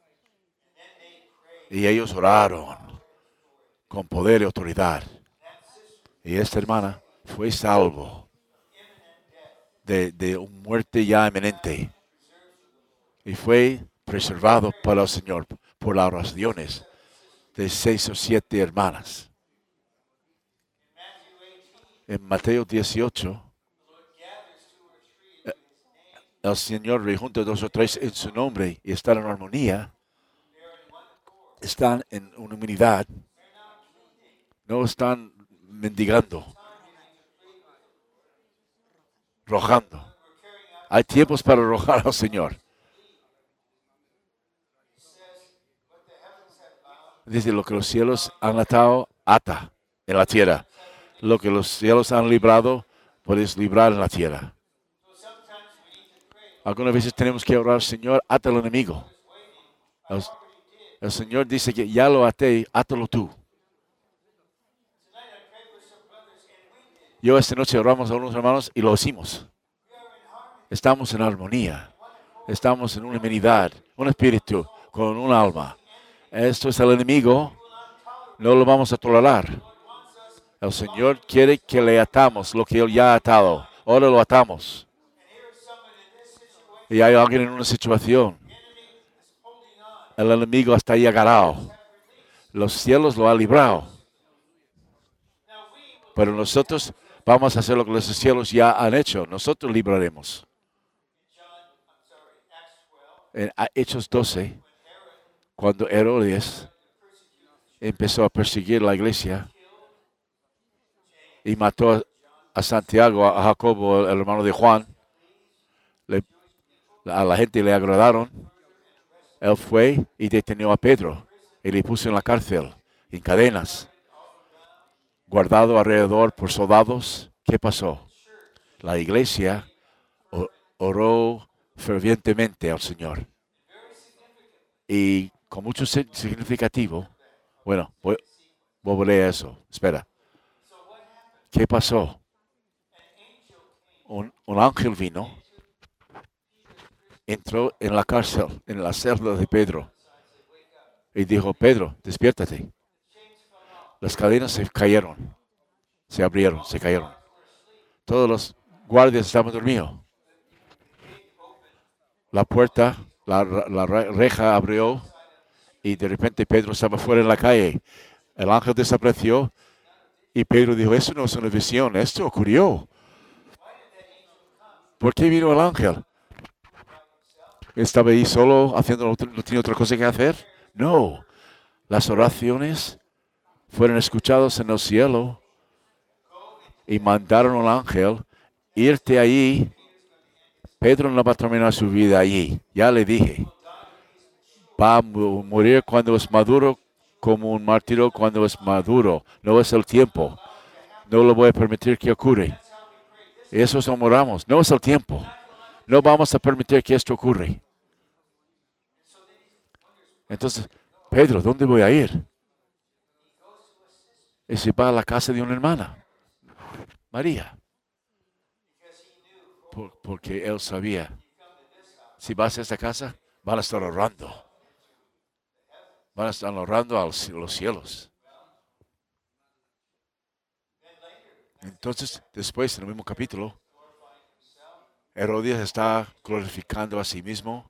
Y ellos oraron con poder y autoridad. Y esta hermana fue salvo de, de una muerte ya inminente. Y fue preservado por el Señor por las oraciones de seis o siete hermanas. En Mateo dieciocho, el Señor rejunta dos o tres en su nombre y están en armonía, están en una unidad, no están mendigando, rojando. Hay tiempos para arrojar al Señor. Dice, lo que los cielos han atado, ata en la tierra. Lo que los cielos han librado, puedes librar en la tierra. Algunas veces tenemos que orar, Señor, ata al enemigo. El, el Señor dice que ya lo até, átalo tú. Yo esta noche oramos a unos hermanos y lo hicimos. Estamos en armonía. Estamos en una unidad, un espíritu con un alma. Esto es el enemigo. No lo vamos a tolerar. El Señor quiere que le atamos lo que Él ya ha atado. Ahora lo atamos. Y hay alguien en una situación. El enemigo está ahí agarrado. Los cielos lo han librado. Pero nosotros vamos a hacer lo que los cielos ya han hecho. Nosotros libraremos. En Hechos doce, cuando Herodes empezó a perseguir la iglesia y mató a Santiago, a Jacobo, el hermano de Juan, le, a la gente le agradaron. Él fue y detenió a Pedro y le puso en la cárcel, en cadenas, guardado alrededor por soldados. ¿Qué pasó? La iglesia oró fervientemente al Señor. Y con mucho significativo, bueno, voy, voy a leer eso. Espera. ¿Qué pasó? Un, un ángel vino, entró en la cárcel, en la celda de Pedro, y dijo, Pedro, despiértate. Las cadenas se cayeron, se abrieron, se cayeron. Todos los guardias estaban dormidos. La puerta, la, la reja abrió y de repente Pedro estaba fuera en la calle. El ángel desapareció y Pedro dijo, eso no es una visión, esto ocurrió. ¿Por qué vino el ángel? ¿Estaba ahí solo haciendo, no tenía otra cosa que hacer? No, las oraciones fueron escuchadas en el cielo y mandaron al ángel irte allí. Pedro no va a terminar su vida allí, ya le dije. Va a morir cuando es maduro, como un mártir cuando es maduro. No es el tiempo. No lo voy a permitir que ocurra. Eso es como oramos. No es el tiempo. No vamos a permitir que esto ocurra. Entonces, Pedro, ¿dónde voy a ir? Y se va a la casa de una hermana, María. Por, porque él sabía, si vas a esta casa, van a estar orando. Van a estar orando a los cielos. Entonces, después, en el mismo capítulo, Herodes está glorificando a sí mismo.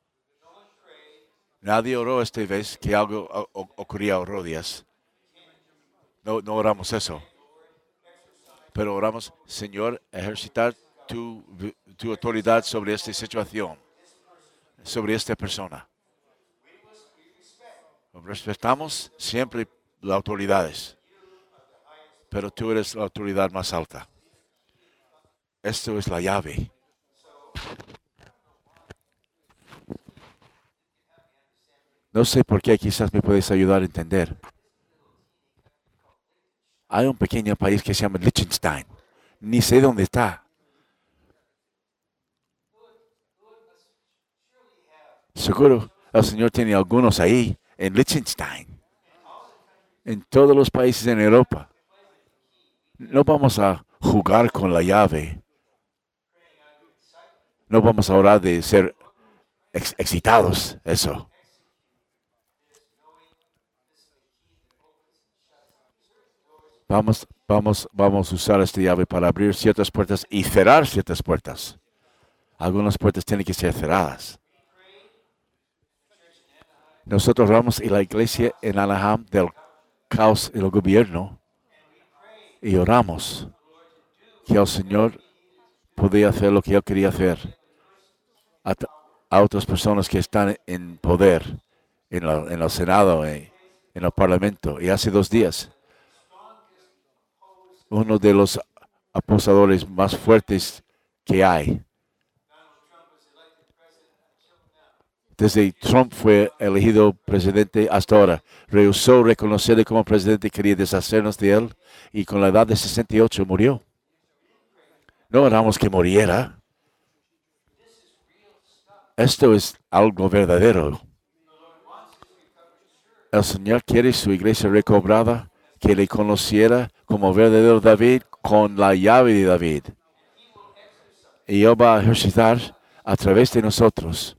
Nadie oró esta vez que algo ocurría a Herodes. No, no oramos eso. Pero oramos, Señor, ejercitar tu, tu autoridad sobre esta situación, sobre esta persona. Respetamos siempre las autoridades, pero tú eres la autoridad más alta. Esto es la llave. No sé por qué, quizás me puedes ayudar a entender. Hay un pequeño país que se llama Liechtenstein. Ni sé dónde está. Seguro el Señor tiene algunos ahí, en Liechtenstein. En todos los países en Europa. No vamos a jugar con la llave. No vamos a orar de ser ex excitados. Eso. Vamos, vamos, vamos a usar esta llave para abrir ciertas puertas y cerrar ciertas puertas. Algunas puertas tienen que ser cerradas. Nosotros vamos a la iglesia en Anaheim del caos en el gobierno y oramos que el Señor podía hacer lo que Él quería hacer. a, a otras personas que están en poder en, la, en el Senado, eh, en el Parlamento. Y hace dos días, uno de los aposadores más fuertes que hay, desde Trump fue elegido presidente hasta ahora, rehusó reconocerle como presidente, quería deshacernos de él y con la edad de sesenta y ocho murió. No oramos que muriera. Esto es algo verdadero. El Señor quiere su iglesia recobrada, que le conociera como verdadero David con la llave de David. Y Él va a ejercitar a través de nosotros.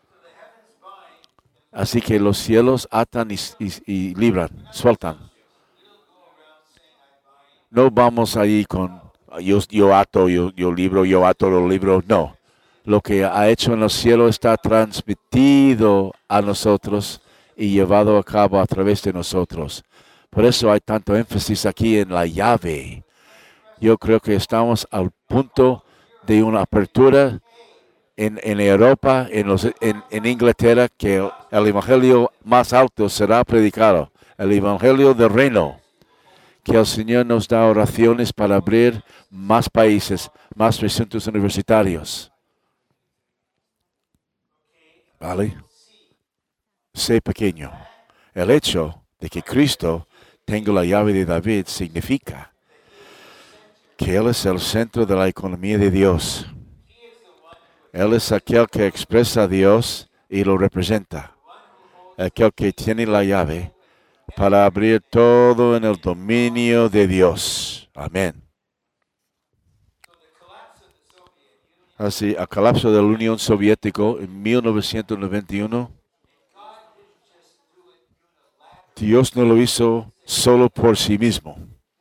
Así que los cielos atan y, y, y libran, sueltan. No vamos ahí con yo, yo ato, yo, yo libro, yo ato los libros. No. Lo que ha hecho en los cielos está transmitido a nosotros y llevado a cabo a través de nosotros. Por eso hay tanto énfasis aquí en la llave. Yo creo que estamos al punto de una apertura en, en Europa, en, los, en, en Inglaterra, que el, el evangelio más alto será predicado, el evangelio del reino. Que el Señor nos da oraciones para abrir más países, más recintos universitarios. ¿Vale? Sé pequeño. El hecho de que Cristo tenga la llave de David significa que Él es el centro de la economía de Dios. Él es aquel que expresa a Dios y lo representa. Aquel que tiene la llave para abrir todo en el dominio de Dios. Amén. Así, al colapso de la Unión Soviética en mil novecientos noventa y uno, Dios no lo hizo solo por sí mismo.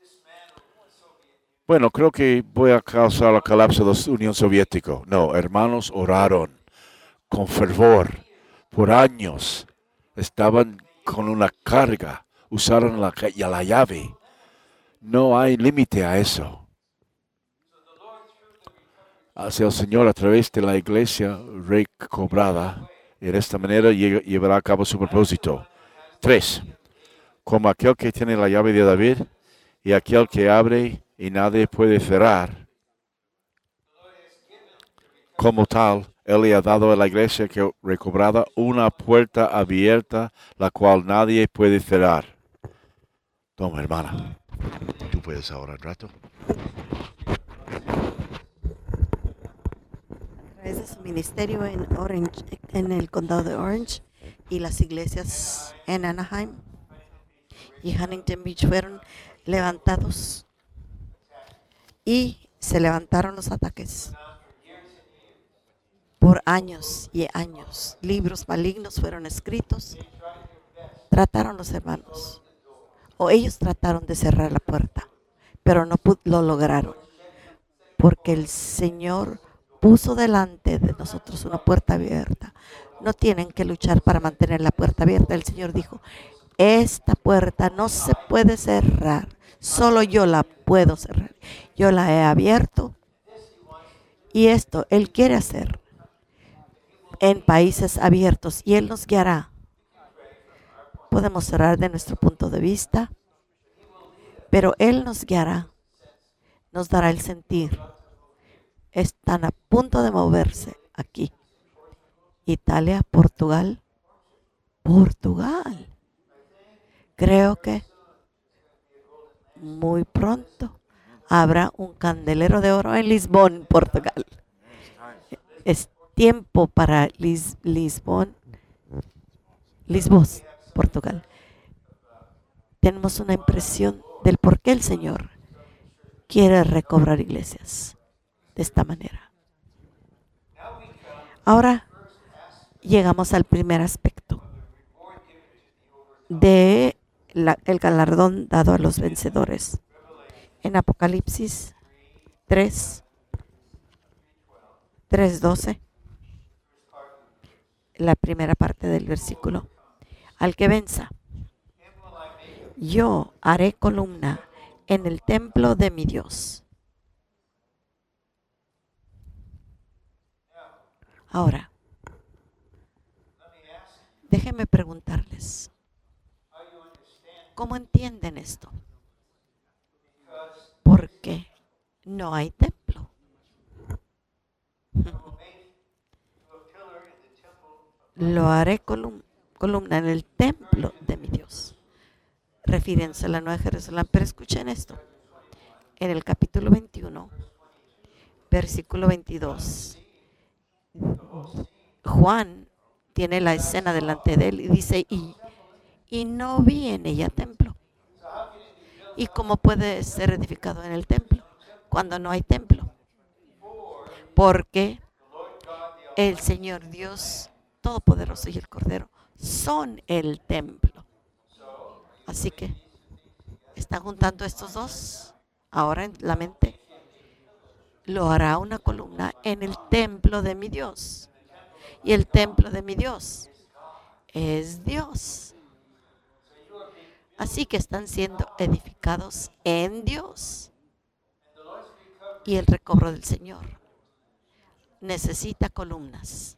Bueno, creo que voy a causar el colapso de la Unión Soviética. No, hermanos oraron con fervor por años. Estaban con una carga, usaron la, la llave. No hay límite a eso. Hacia el Señor a través de la iglesia recobrada y de esta manera llevará a cabo su propósito. Tres, como aquel que tiene la llave de David y aquel que abre y nadie puede cerrar. Como tal, Él le ha dado a la iglesia que recobrada una puerta abierta, la cual nadie puede cerrar. Toma, hermana. ¿Tú puedes ahora un rato? A través de su ministerio en Orange, en el condado de Orange, y las iglesias en Anaheim y Huntington Beach fueron levantados y se levantaron los ataques por años y años. Libros malignos fueron escritos. Trataron los hermanos, o ellos trataron de cerrar la puerta, pero no lo lograron, porque el Señor puso delante de nosotros una puerta abierta. No tienen que luchar para mantener la puerta abierta. El Señor dijo, esta puerta no se puede cerrar, solo yo la puedo cerrar. Yo la he abierto y esto Él quiere hacer en países abiertos y Él nos guiará. Podemos cerrar de nuestro punto de vista, pero Él nos guiará, nos dará el sentir. Están a punto de moverse aquí. Italia, Portugal, Portugal. Creo que muy pronto habrá un candelero de oro en Lisbon, Portugal. Es tiempo para Lis Lisbon, Lisboa, Portugal. Tenemos una impresión del por qué el Señor quiere recobrar iglesias de esta manera. Ahora llegamos al primer aspecto de la, el galardón dado a los vencedores. En Apocalipsis tres, tres doce, la primera parte del versículo. Al que venza, yo haré columna en el templo de mi Dios. Ahora, Déjenme preguntarles, ¿cómo entienden esto? Porque no hay templo. Lo haré colum columna en el templo de mi Dios. Refiriéndose a la Nueva Jerusalén. Pero escuchen esto. En el capítulo veintiuno, versículo veintidós, Juan tiene la escena delante de él y dice, y, y no vi en ella templo. ¿Y cómo puede ser edificado en el templo cuando no hay templo? Porque el Señor Dios Todopoderoso y el Cordero son el templo. Así que están juntando estos dos ahora en la mente. Lo hará una columna en el templo de mi Dios. Y el templo de mi Dios es Dios. Así que están siendo edificados en Dios. Y el recobro del Señor necesita columnas.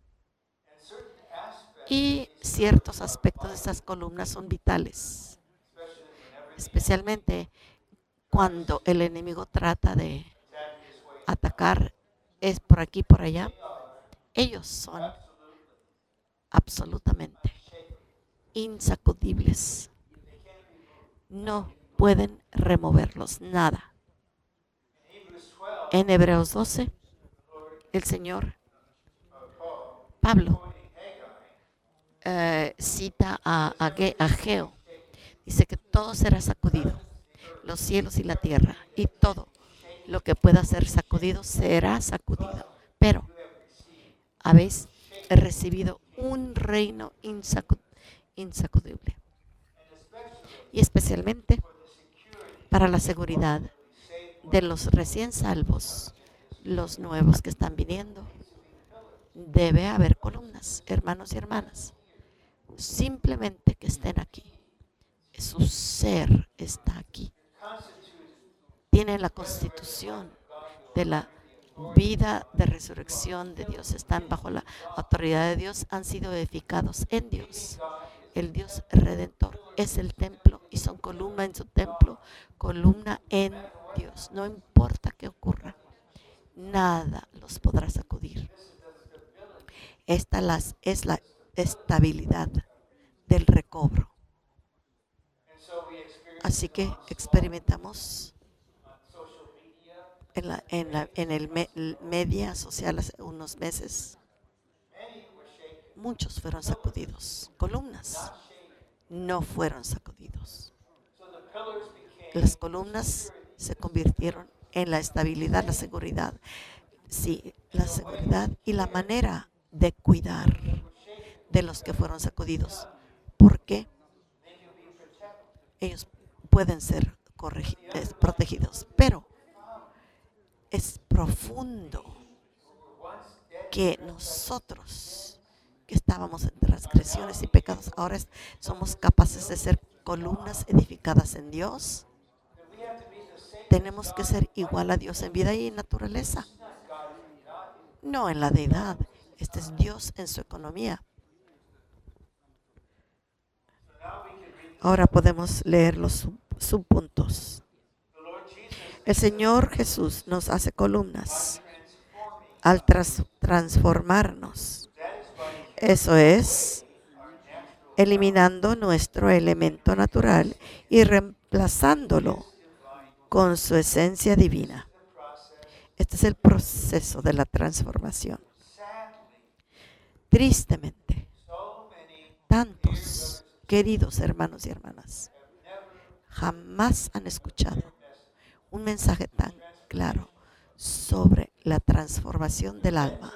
Y ciertos aspectos de estas columnas son vitales. Especialmente cuando el enemigo trata de atacar, es por aquí, por allá. Ellos son absolutamente insacudibles. No pueden removerlos, nada. En Hebreos doce, el Señor Pablo eh, cita a, a, a Ageo. Dice que todo será sacudido, los cielos y la tierra, y todo lo que pueda ser sacudido será sacudido. Pero habéis recibido un reino insacu insacudible. Y especialmente para la seguridad de los recién salvos, los nuevos que están viniendo, debe haber columnas, hermanos y hermanas. Simplemente que estén aquí. Su ser está aquí. Tienen la constitución de la vida de resurrección de Dios. Están bajo la autoridad de Dios. Han sido edificados en Dios. El Dios redentor es el templo y son columna en su templo, columna en Dios. No importa qué ocurra, nada los podrá sacudir. Esta las, es la estabilidad del recobro. Así que experimentamos en, la, en, la, en el me, media social hace unos meses. Muchos fueron sacudidos. Columnas no fueron sacudidos. Las columnas se convirtieron en la estabilidad, la seguridad. Sí, la seguridad y la manera de cuidar de los que fueron sacudidos. Porque ellos pueden ser protegidos. Pero es profundo que nosotros, que estábamos en transgresiones y pecados, ahora somos capaces de ser columnas edificadas en Dios. Tenemos que ser igual a Dios en vida y en naturaleza, no en la deidad. Este es Dios en su economía. Ahora podemos leer los subpuntos. El Señor Jesús nos hace columnas al tras transformarnos. Eso es, eliminando nuestro elemento natural y reemplazándolo con su esencia divina. Este es el proceso de la transformación. Tristemente, tantos queridos hermanos y hermanas jamás han escuchado un mensaje tan claro sobre la transformación del alma.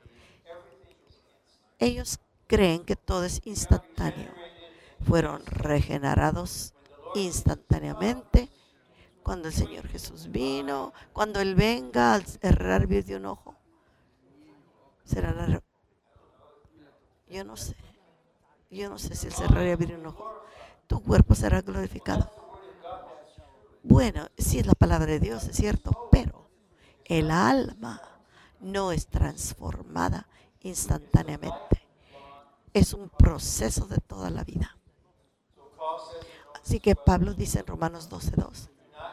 Ellos creen que todo es instantáneo. Fueron regenerados instantáneamente cuando el Señor Jesús vino, cuando Él venga al cerrar de un ojo. Será la... Yo no sé. Yo no sé si el cerrar y abrir un ojo, tu cuerpo será glorificado. Bueno, sí es la palabra de Dios, es cierto, pero el alma no es transformada instantáneamente. es un proceso de toda la vida. Así que Pablo dice en Romanos doce dos,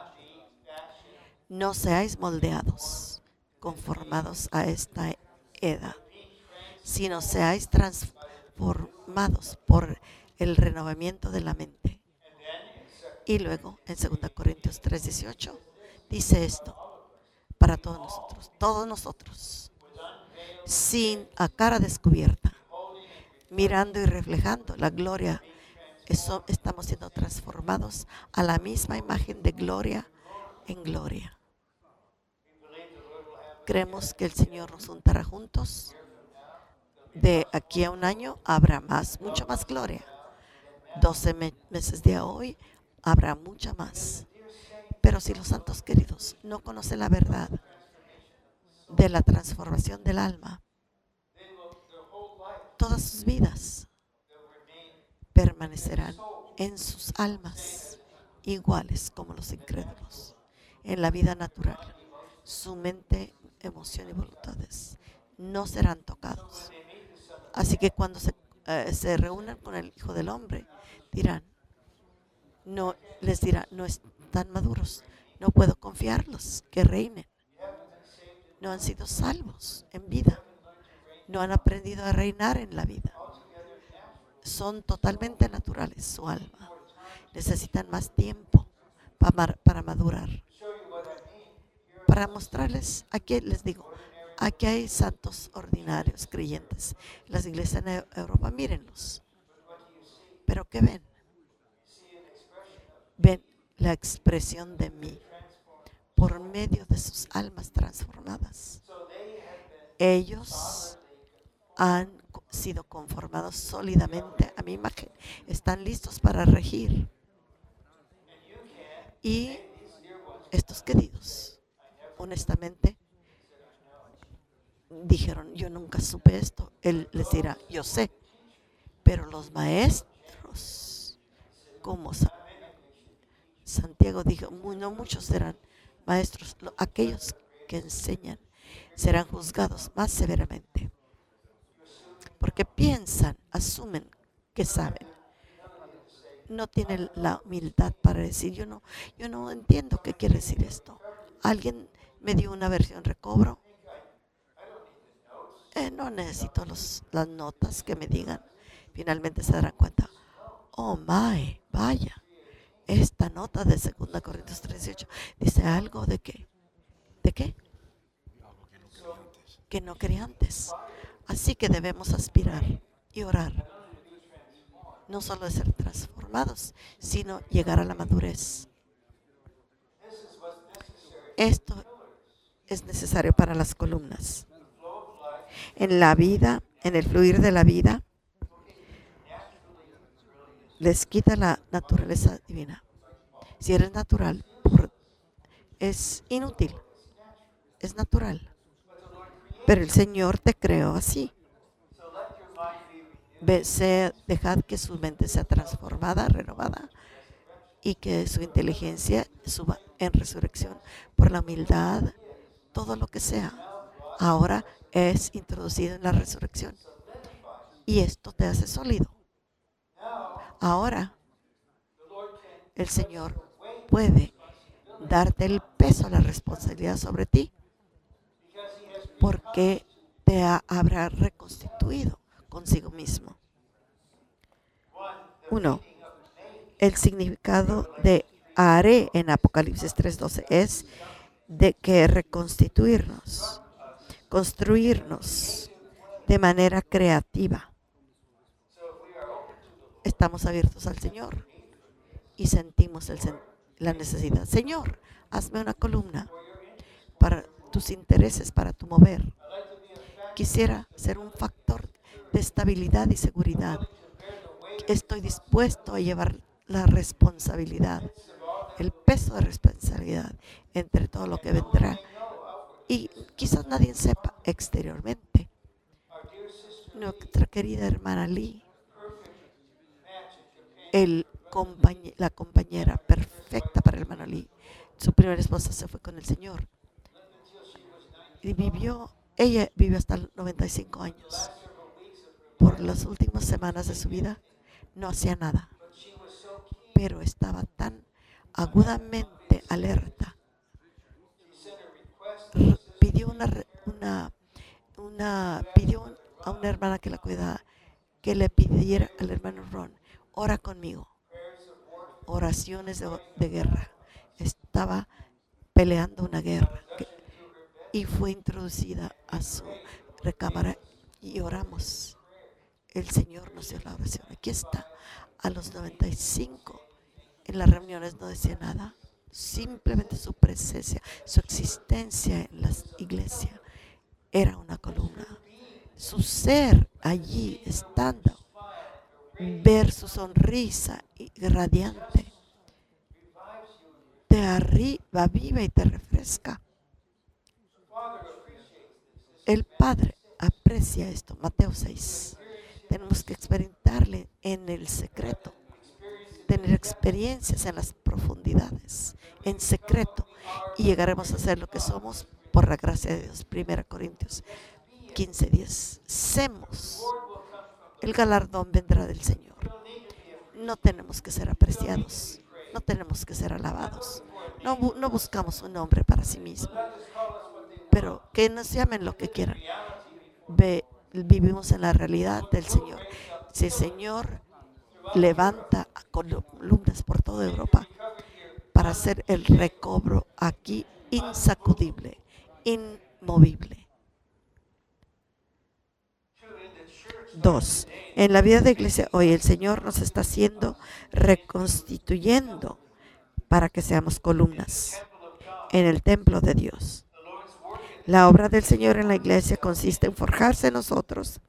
no seáis moldeados, conformados a esta edad, sino seáis transformados por el renovamiento de la mente. Y luego en segunda Corintios tres dieciocho dice esto para todos nosotros, todos nosotros, sin a cara descubierta, mirando y reflejando la gloria, eso, estamos siendo transformados a la misma imagen de gloria en gloria. Creemos que el Señor nos juntará juntos. De aquí a un año habrá más, mucha más gloria. doce me- meses de hoy habrá mucha más. Pero si los santos queridos no conocen la verdad de la transformación del alma, todas sus vidas permanecerán en sus almas iguales como los incrédulos. En la vida natural, su mente, emoción y voluntades no serán tocados. Así que cuando se, eh, se reúnan con el Hijo del Hombre, dirán, no, les dirá, no están maduros, no puedo confiarlos, que reinen. No han sido salvos en vida, no han aprendido a reinar en la vida. Son totalmente naturales, su alma. Necesitan más tiempo para, para madurar. Para mostrarles, aquí les digo, aquí hay santos ordinarios, creyentes. Las iglesias en Europa, mírenlos. Pero ¿qué ven? Ven la expresión de mí por medio de sus almas transformadas. Ellos han sido conformados sólidamente a mi imagen. Están listos para regir. Y estos queridos, honestamente, dijeron, yo nunca supe esto. Él les dirá, yo sé. Pero los maestros, como Santiago dijo, no muchos serán maestros. Aquellos que enseñan serán juzgados más severamente. Porque piensan, asumen que saben. No tienen la humildad para decir, yo no, yo no entiendo qué quiere decir esto. Alguien me dio una versión recobro. Eh, no necesito los, las notas que me digan. Finalmente se darán cuenta. Oh my, vaya. Esta nota de segunda Corintios tres dieciocho dice algo de qué. ¿De qué? Que no quería antes. Así que debemos aspirar y orar. No solo de ser transformados, sino llegar a la madurez. Esto es necesario para las columnas. En la vida, en el fluir de la vida, les quita la naturaleza divina. Si eres natural, es inútil. Es natural. Pero el Señor te creó así. Sea, dejad que su mente sea transformada, renovada, y que su inteligencia suba en resurrección por la humildad, todo lo que sea. Ahora es introducido en la resurrección. Y esto te hace sólido. Ahora el Señor puede darte el peso, la responsabilidad sobre ti, porque te ha, habrá reconstituido consigo mismo. Uno, el significado de haré en Apocalipsis tres doce es de que reconstituirnos, construirnos de manera creativa. Estamos abiertos al Señor y sentimos el, la necesidad. Señor, hazme una columna para tus intereses, para tu mover. Quisiera ser un factor de estabilidad y seguridad. Estoy dispuesto a llevar la responsabilidad, el peso de responsabilidad entre todo lo que vendrá. Y quizás nadie sepa exteriormente. Nuestra querida hermana Lee, el compañ la compañera perfecta para el hermano Lee, su primera esposa se fue con el Señor. Y vivió, ella vivió hasta los noventa y cinco años. Por por las últimas semanas de su vida no hacía nada, pero estaba tan agudamente alerta. R- pidió una, re- una, una pidió a una hermana que la cuidara que le pidiera al hermano Ron, ora conmigo. Oraciones de, de guerra. Estaba peleando una guerra que- y fue introducida a su recámara y oramos. El Señor nos dio la oración. Aquí está. A los noventa y cinco en las reuniones no decía nada. Simplemente su presencia, su existencia en la iglesia era una columna. Su ser allí estando, ver su sonrisa radiante, te arriba, viva y te refresca. El Padre aprecia esto. Mateo seis. Tenemos que experimentarle en el secreto, tener experiencias en las profundidades, en secreto, y llegaremos a ser lo que somos por la gracia de Dios. Primera Corintios quince diez. Semos. El galardón vendrá del Señor. No tenemos que ser apreciados, no tenemos que ser alabados, no, bu- no buscamos un nombre para sí mismo, pero que nos llamen lo que quieran. Ve, vivimos en la realidad del Señor. Si el Señor levanta a columnas por toda Europa para hacer el recobro aquí insacudible, inmovible. Dos, en la vida de iglesia hoy el Señor nos está haciendo, reconstituyendo para que seamos columnas en el templo de Dios. La obra del Señor en la iglesia consiste en forjarse en nosotros,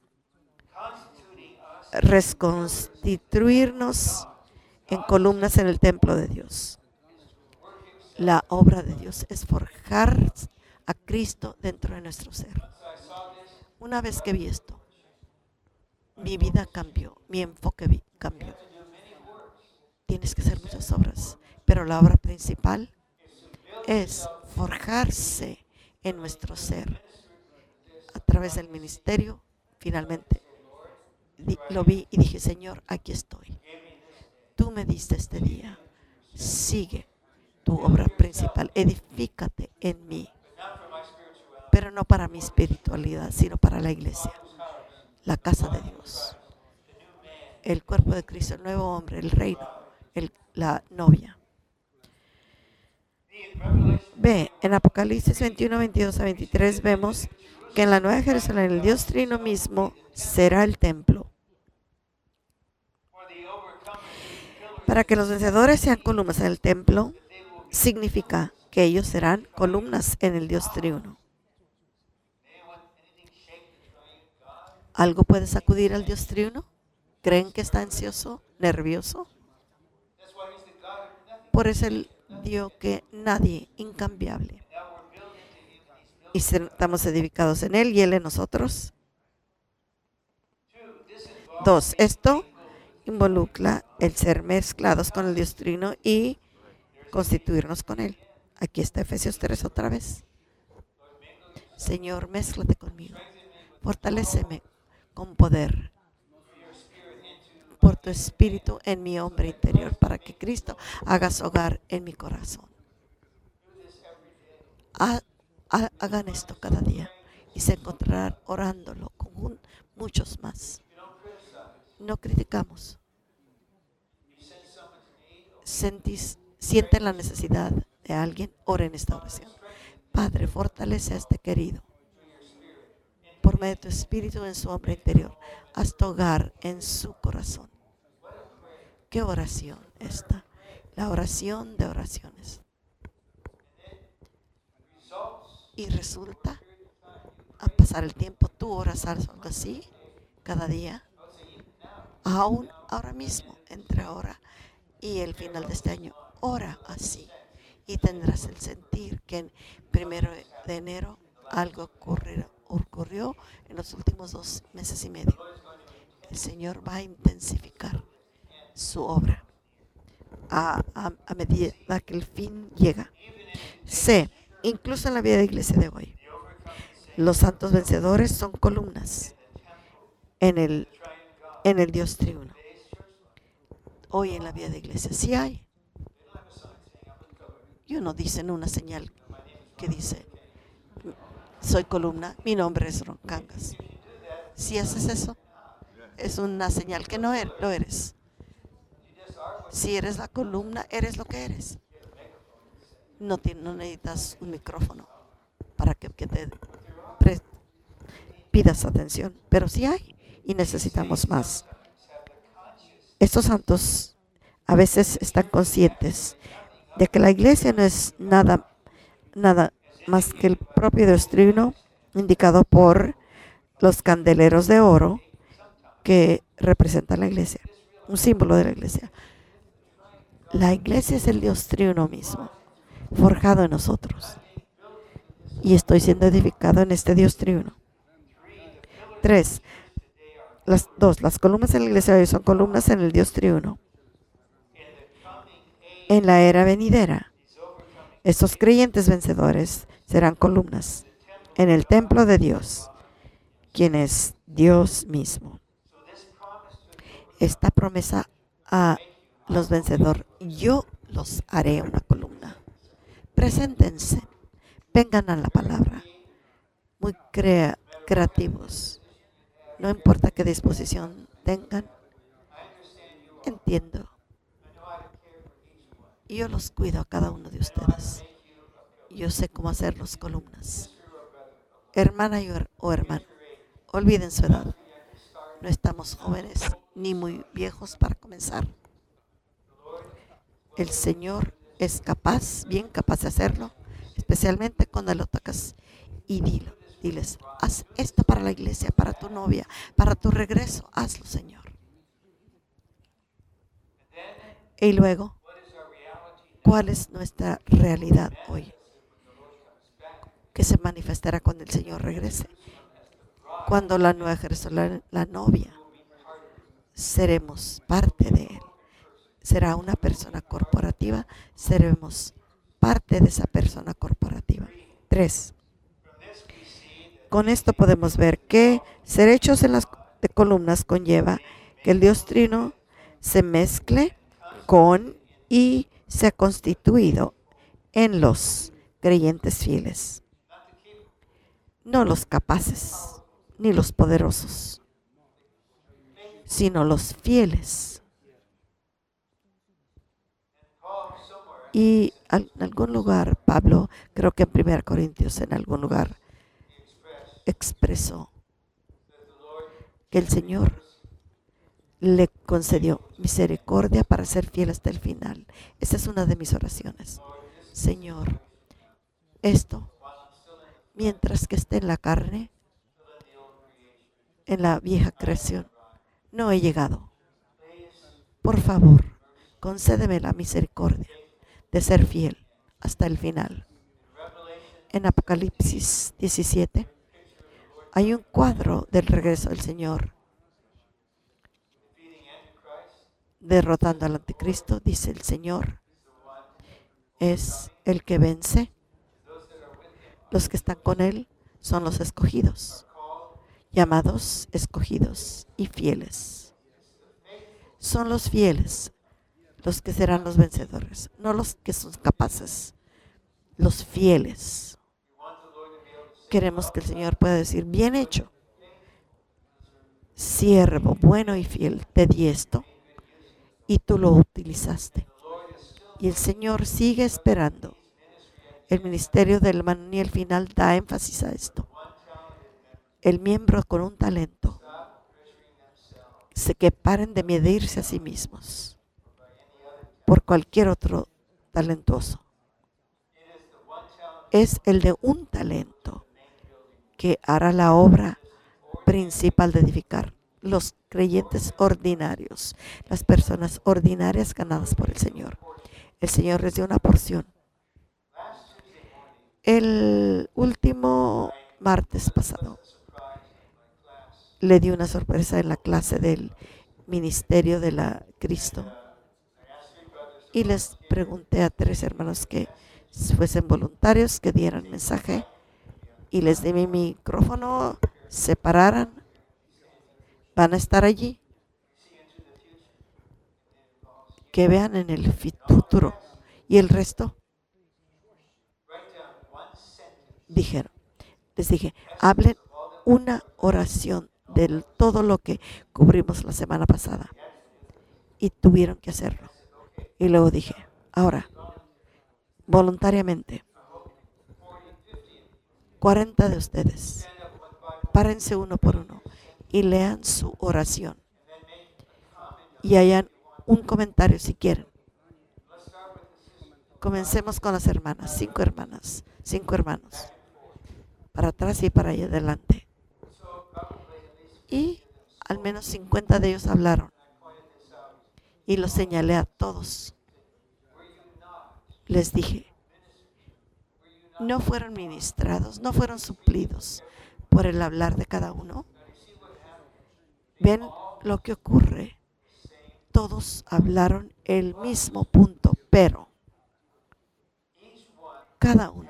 reconstituirnos en columnas en el templo de Dios. La obra de Dios es forjar a Cristo dentro de nuestro ser. Una vez que vi esto, mi vida cambió, mi enfoque vi- cambió. Tienes que hacer muchas obras, pero la obra principal es forjarse en nuestro ser a través del ministerio. Finalmente di- lo vi y dije, Señor, aquí estoy. Tú me diste este día. Sigue tu obra principal. Edifícate en mí. Pero no para mi espiritualidad, sino para la iglesia, la casa de Dios, el cuerpo de Cristo, el nuevo hombre, el reino, el- la novia. Ve, en Apocalipsis veintiuno, veintidós a veintitrés vemos que en la Nueva Jerusalén el Dios Trino mismo será el templo. Para que los vencedores sean columnas en el templo, significa que ellos serán columnas en el Dios Triuno. ¿Algo puede sacudir al Dios Triuno? ¿Creen que está ansioso, nervioso? Por eso Él dio que nadie, incambiable. Y estamos edificados en Él y Él en nosotros. Dos, esto involucra el ser mezclados con el Dios Trino y constituirnos con Él. Aquí está Efesios tres otra vez. Señor, mézclate conmigo. Fortaléceme con poder por tu espíritu en mi hombre interior, para que Cristo haga su hogar en mi corazón. Ha- ha- hagan esto cada día y se encontrarán orándolo con un- muchos más. No criticamos. Sentís, sienten la necesidad de alguien, ora en esta oración. Padre, fortalece a este querido por medio de tu espíritu en su hombre interior. Haz tu hogar en su corazón. ¿Qué oración esta? La oración de oraciones. Y resulta, a pasar el tiempo, tú oras algo así cada día. Aún ahora mismo, entre ahora y el final de este año, ora así. Y tendrás el sentir que en primero de enero algo ocurrió, ocurrió en los últimos dos meses y medio. El Señor va a intensificar su obra a, a, a medida que el fin llega. C. Incluso en la vida de iglesia de hoy, los santos vencedores son columnas en el en el Dios triuno. Hoy en la vida de iglesia sí hay. Y uno dice en una señal que dice, soy columna, mi nombre es Ron Cangas. Si haces eso, es una señal que no er- lo eres. Si eres la columna, eres lo que eres. No, te, no necesitas un micrófono para que, que te pre- pidas atención, pero sí hay y necesitamos más. Estos santos a veces están conscientes de que la iglesia no es nada, nada más que el propio Dios trino indicado por los candeleros de oro que representan la iglesia, un símbolo de la iglesia. La iglesia es el Dios triuno mismo, forjado en nosotros. Y estoy siendo edificado en este Dios triuno. Tres, las dos, las columnas en la iglesia de hoy son columnas en el Dios triuno. En la era venidera, estos creyentes vencedores serán columnas en el templo de Dios, quien es Dios mismo. Esta promesa a los vencedores, yo los haré una columna. Preséntense, vengan a la palabra, muy crea, creativos. No importa qué disposición tengan, entiendo. Yo los cuido a cada uno de ustedes. Yo sé cómo hacer las columnas. Hermana y her- o hermano, olviden su edad. No estamos jóvenes ni muy viejos para comenzar. El Señor es capaz, bien capaz de hacerlo, especialmente cuando lo tocas y dilo, diles, haz esto para la iglesia, para tu novia, para tu regreso, hazlo, Señor. Y luego, ¿cuál es nuestra realidad hoy? Que se manifestará cuando el Señor regrese. Cuando la nueva Jerusalén, la novia, seremos parte de Él. Será una persona corporativa, seremos parte de esa persona corporativa. Tres. Con esto podemos ver que ser hechos en las de columnas conlleva que el Dios trino se mezcle con y se ha constituido en los creyentes fieles. No los capaces, ni los poderosos, sino los fieles. Y en algún lugar, Pablo, creo que en primera Corintios, en algún lugar, expresó que el Señor le concedió misericordia para ser fiel hasta el final. Esa es una de mis oraciones. Señor, esto, mientras que esté en la carne, en la vieja creación, no he llegado. Por favor, concédeme la misericordia de ser fiel hasta el final. En Apocalipsis diecisiete hay un cuadro del regreso del Señor derrotando al anticristo. Dice el Señor es el que vence. Los que están con Él son los escogidos, llamados, escogidos y fieles. Son los fieles los que serán los vencedores, no los que son capaces, los fieles. Queremos que el Señor pueda decir, bien hecho, siervo bueno y fiel, te di esto y tú lo utilizaste. Y el Señor sigue esperando. El ministerio del Emanuel final da énfasis a esto. El miembro con un talento, se que paren de medirse a sí mismos por cualquier otro talentoso. Es el de un talento que hará la obra principal de edificar. Los creyentes ordinarios, las personas ordinarias ganadas por el Señor. El Señor les dio una porción. El último martes pasado le di una sorpresa en la clase del ministerio de la Cristo y les pregunté a tres hermanos que fuesen voluntarios, que dieran mensaje y les di mi micrófono, se pararan, van a estar allí que vean en el futuro. Y el resto, dijeron, les dije, hablen una oración de todo lo que cubrimos la semana pasada. Y tuvieron que hacerlo. Y luego dije, ahora, voluntariamente, cuarenta de ustedes, párense uno por uno y lean su oración. Y hayan un comentario si quieren. Comencemos con las hermanas, cinco hermanas, cinco hermanos, para atrás y para allá adelante. Y al menos cincuenta de ellos hablaron. Y los señalé a todos. Les dije, no fueron ministrados, no fueron suplidos por el hablar de cada uno. ¿Ven lo que ocurre? Todos hablaron el mismo punto, pero cada uno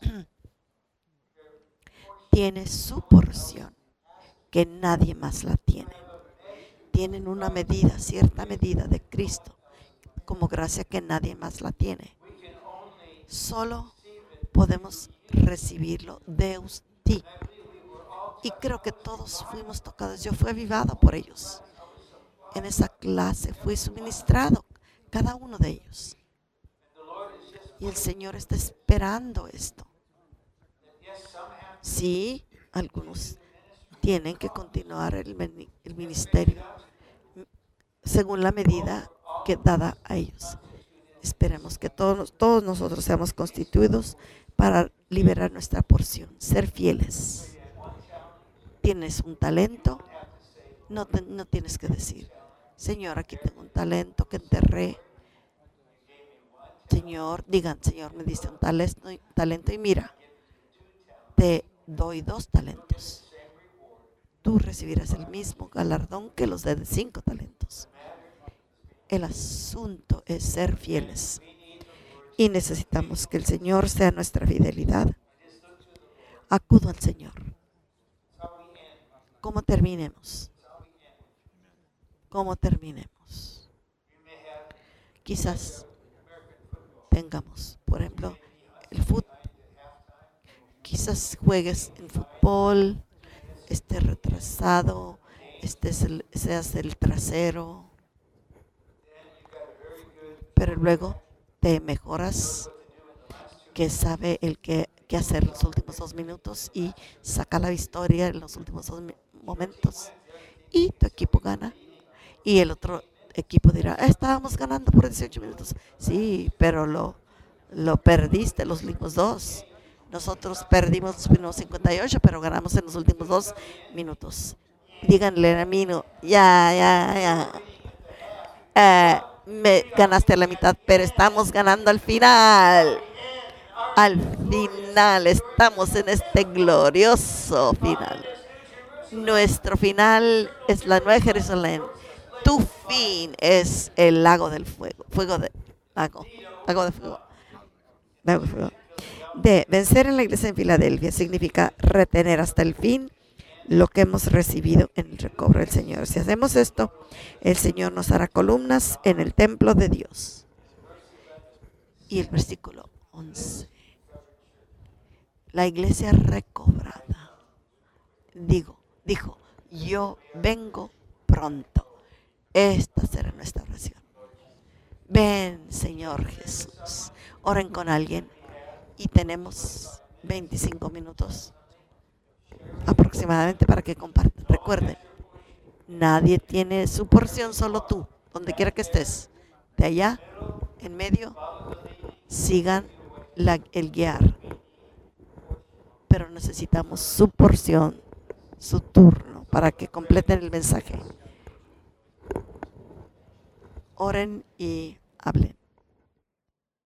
tiene su porción que nadie más la tiene. Tienen una medida, cierta medida de Cristo, como gracia que nadie más la tiene. Solo podemos recibirlo de usted. Y creo que todos fuimos tocados. Yo fui avivado por ellos. En esa clase fui suministrado, cada uno de ellos. Y el Señor está esperando esto. Sí, algunos tienen que continuar el, el ministerio según la medida que dada a ellos. Esperemos que todos, todos nosotros seamos constituidos para liberar nuestra porción, ser fieles. Tienes un talento, no, te, no tienes que decir, Señor, aquí tengo un talento que enterré. Señor, digan, Señor, me diste un talento, talento y mira, te doy dos talentos. Tú recibirás el mismo galardón que los de cinco talentos. El asunto es ser fieles. Y necesitamos que el Señor sea nuestra fidelidad. Acudo al Señor. ¿Cómo terminemos? ¿Cómo terminemos? Quizás tengamos, por ejemplo, el fútbol. Quizás juegues en fútbol, estés retrasado, estés el, seas el trasero, pero luego te mejoras, que sabe el que, que hacer en los últimos dos minutos y saca la victoria en los últimos dos momentos y tu equipo gana y el otro equipo dirá, ah, estábamos ganando por dieciocho minutos. Sí, pero lo, lo perdiste los últimos dos. Nosotros perdimos los primeros cincuenta y ocho, pero ganamos en los últimos dos minutos. Díganle a mí, no, ya, ya, ya. Eh, me ganaste a la mitad, pero estamos ganando al final. Al final, estamos en este glorioso final. Nuestro final es la Nueva Jerusalén. Tu fin es el lago del fuego. Fuego de lago. Lago de fuego. Lago de fuego. De vencer en la iglesia en Filadelfia significa retener hasta el fin lo que hemos recibido en el recobro del Señor. Si hacemos esto, el Señor nos hará columnas en el templo de Dios. Y el versículo once. La iglesia recobrada. Digo, dijo, yo vengo pronto. Esta será nuestra oración. Ven, Señor Jesús. Oren con alguien. Y tenemos veinticinco minutos aproximadamente para que compartan. Recuerden, nadie tiene su porción, solo tú, donde quiera que estés. De allá, en medio, sigan la, el guiar. Pero necesitamos su porción, su turno, para que completen el mensaje. Oren y hablen.